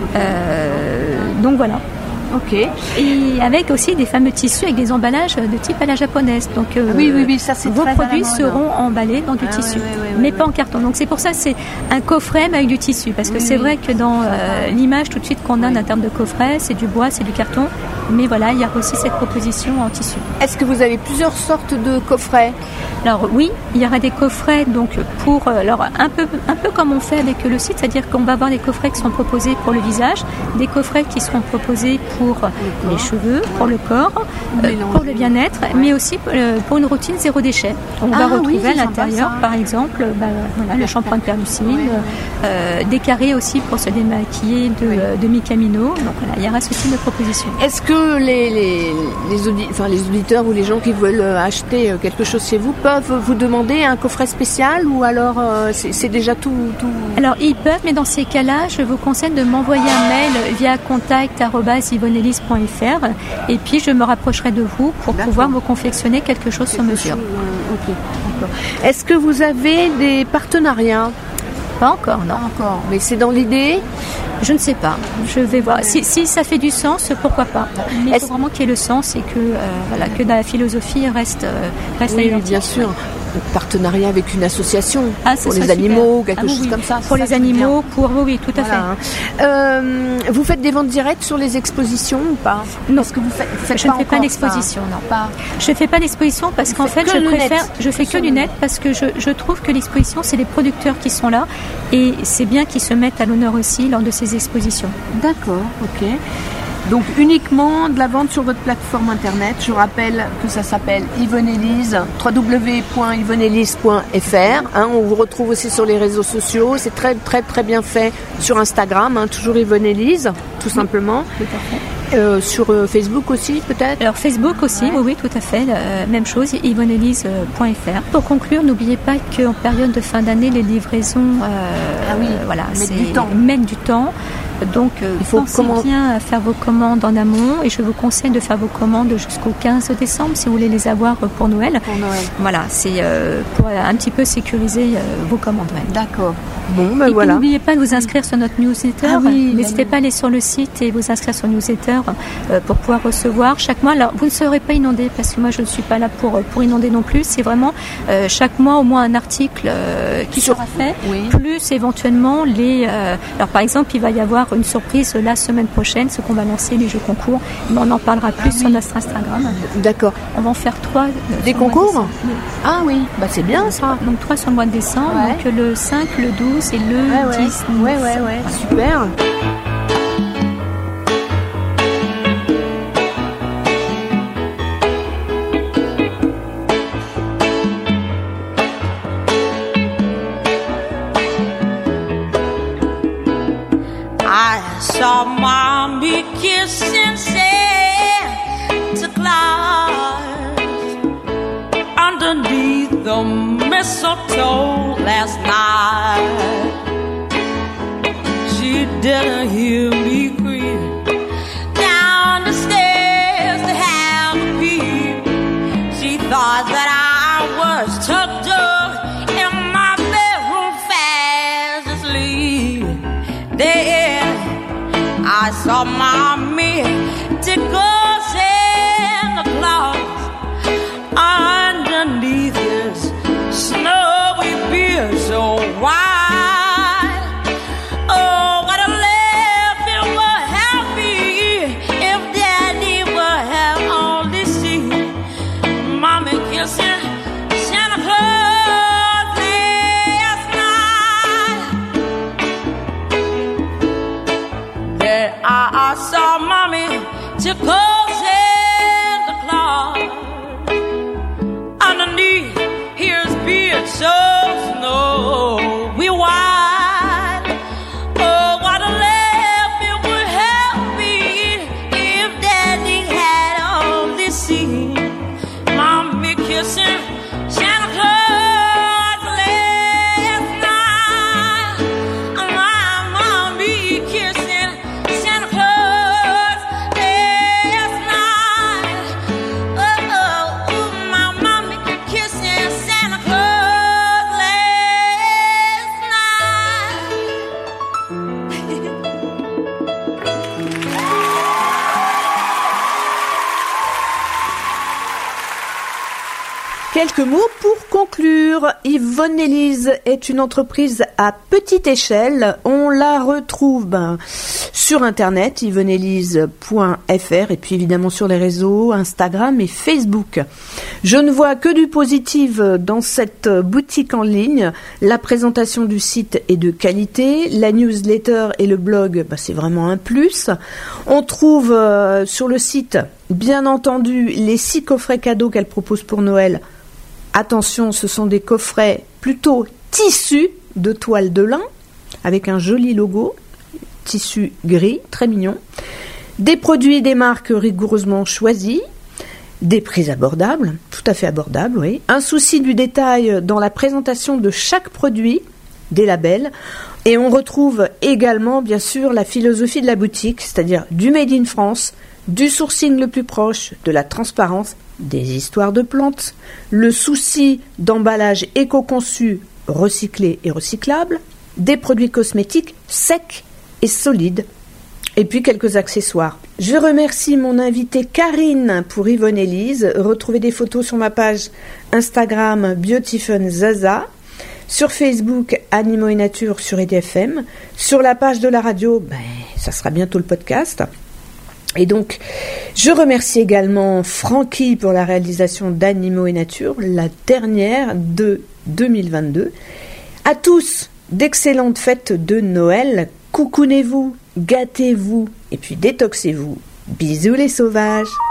Euh, donc voilà. Ok. Et avec aussi des fameux tissus avec des emballages de type à la japonaise. Donc euh, oui, oui, oui, ça c'est vos très produits seront emballés dans du ah, tissu, oui, oui, oui, mais oui, pas oui. en carton. Donc c'est pour ça que c'est un coffret mais avec du tissu, parce que oui, c'est oui. vrai que dans euh, l'image tout de suite qu'on a oui. en termes de coffret, c'est du bois, c'est du carton. Mais voilà, il y a aussi cette proposition en tissu. Est-ce que vous avez plusieurs sortes de coffrets? Alors oui, il y aura des coffrets donc pour alors un peu un peu comme on fait avec le site, c'est-à-dire qu'on va avoir des coffrets qui sont proposés pour le visage, des coffrets qui seront proposés pour les cheveux, pour le corps, euh, pour le bien-être, mais aussi euh, pour une routine zéro déchet. On ah, va retrouver oui, à l'intérieur, par exemple, bah, voilà, le shampoing de Perlucine, oui. euh, des carrés aussi pour se démaquiller de, oui. de Micamino. Donc voilà, il y aura ce type de proposition. Est-ce que les, les, les, audi- enfin, les auditeurs ou les gens qui veulent acheter quelque chose chez vous peuvent vous demander un coffret spécial ou alors euh, c'est, c'est déjà tout, tout... Alors ils peuvent, mais dans ces cas-là, je vous conseille de m'envoyer un mail via contact arobase yvonneelise point f r et puis je me rapprocherai de vous pour D'accord. pouvoir vous confectionner quelque chose quelque sur mesure. Chose, Ok, d'accord. Est-ce que vous avez des partenariats ? Pas encore, non. Pas encore, mais c'est dans l'idée ? Je ne sais pas. Je vais voir. Si, si ça fait du sens, pourquoi pas. Mais il faut vraiment qu'il y ait le sens et que, euh, voilà, que la philosophie reste, euh, reste oui, identique. bien sûr. Partenariat avec une association ah, pour les animaux, super. quelque ah, chose oui, comme ça. Pour les animaux, pour oui, oui, tout à voilà. fait. Euh, vous faites des ventes directes sur les expositions ou pas ? Non, Est-ce que vous faites, vous faites je pas ne fais pas d'exposition, non. Pas. Je ne fais pas d'exposition parce vous qu'en fait, je préfère, net. je fais que du net parce que je, je trouve que l'exposition, c'est les producteurs qui sont là et c'est bien qu'ils se mettent à l'honneur aussi lors de ces expositions. D'accord, ok. Donc uniquement de la vente sur votre plateforme internet. Je rappelle que ça s'appelle Yvonne Élise, w w w point yvonne élise point f r. Hein, on vous retrouve aussi sur les réseaux sociaux. C'est très très très bien fait sur Instagram, hein, toujours Yvonne Élise, tout oui, simplement. Tout à fait. Euh, sur euh, Facebook aussi peut-être ? Alors Facebook aussi, ouais. oui, oui, tout à fait. Euh, même chose, yvonne élise point f r. Pour conclure, n'oubliez pas qu'en période de fin d'année, les livraisons euh, ah oui, euh, voilà, mettent du temps. mènent du temps. Donc, euh, il faut pensez comment... bien à faire vos commandes en amont et je vous conseille de faire vos commandes jusqu'au quinze décembre si vous voulez les avoir pour Noël. Pour Noël. Voilà, c'est euh, pour un petit peu sécuriser euh, vos commandes. Ouais. D'accord. Bon, ben et voilà. N'oubliez pas de vous inscrire sur notre newsletter. Ah oui, n'hésitez pas à aller sur le site et vous inscrire sur le newsletter euh, pour pouvoir recevoir chaque mois. Alors, vous ne serez pas inondé parce que moi, je ne suis pas là pour, pour inonder non plus. C'est vraiment euh, chaque mois au moins un article euh, qui sur... sera fait, oui. plus éventuellement les... Euh, alors, par exemple, il va y avoir une surprise la semaine prochaine, ce qu'on va lancer les jeux concours. Mais on en parlera plus ah, sur oui. notre Instagram. D'accord. On va en faire trois. Euh, Des concours oui. Ah oui, bah, c'est bien ça. Donc trois sur le mois de décembre. Ouais. Donc le cinq, le douze et le ouais, ouais. dix. Ouais, ouais, ouais. Super. Saw mommy kissing Santa Claus underneath the mistletoe last night. She didn't hear me creep down the stairs to have a peep. She thought that I was tucked up in my bedroom fast asleep. There I saw mommy tickle Santa Claus underneath his snowy beard so wide. Oh, what a laugh it would have been if Daddy would have only seen mommy kissing Santa Claus last night. There I saw mommy tickle Santa Claus underneath his beard so snowy white. Oh, what a laugh it would have been if Daddy had only seen mommy kissing Santa Claus last night. My mommy kissing Santa Claus last night. Oh, oh, oh, my mommy kissing Santa Claus last night. Quelques mots pour conclure. Yvonne Élise est une entreprise à petite échelle. On la retrouve ben, sur internet, yvonne élise point f r et puis évidemment sur les réseaux Instagram et Facebook. Je ne vois que du positif dans cette boutique en ligne. La présentation du site est de qualité. La newsletter et le blog, ben, c'est vraiment un plus. On trouve euh, sur le site, bien entendu, les six coffrets cadeaux qu'elle propose pour Noël. Attention, ce sont des coffrets plutôt tissus de toile de lin, avec un joli logo, tissu gris, très mignon. Des produits et des marques rigoureusement choisis, des prix abordables, tout à fait abordables, oui. Un souci du détail dans la présentation de chaque produit, des labels. Et on retrouve également, bien sûr, la philosophie de la boutique, c'est-à-dire du Made in France, du sourcing le plus proche, de la transparence, des histoires de plantes, le souci d'emballage éco-conçu, recyclé et recyclable, des produits cosmétiques secs et solides, et puis quelques accessoires. Je remercie mon invitée Karine pour Yvonne Élise. Retrouvez des photos sur ma page Instagram Beautifun Zaza, sur Facebook Animaux et Nature sur E D F M, sur la page de la radio, ben, ça sera bientôt le podcast. Et donc, je remercie également Francky pour la réalisation d'Animaux et Nature, la dernière de deux mille vingt-deux. À tous, d'excellentes fêtes de Noël. Coucounez-vous, gâtez-vous et puis détoxez-vous. Bisous les sauvages!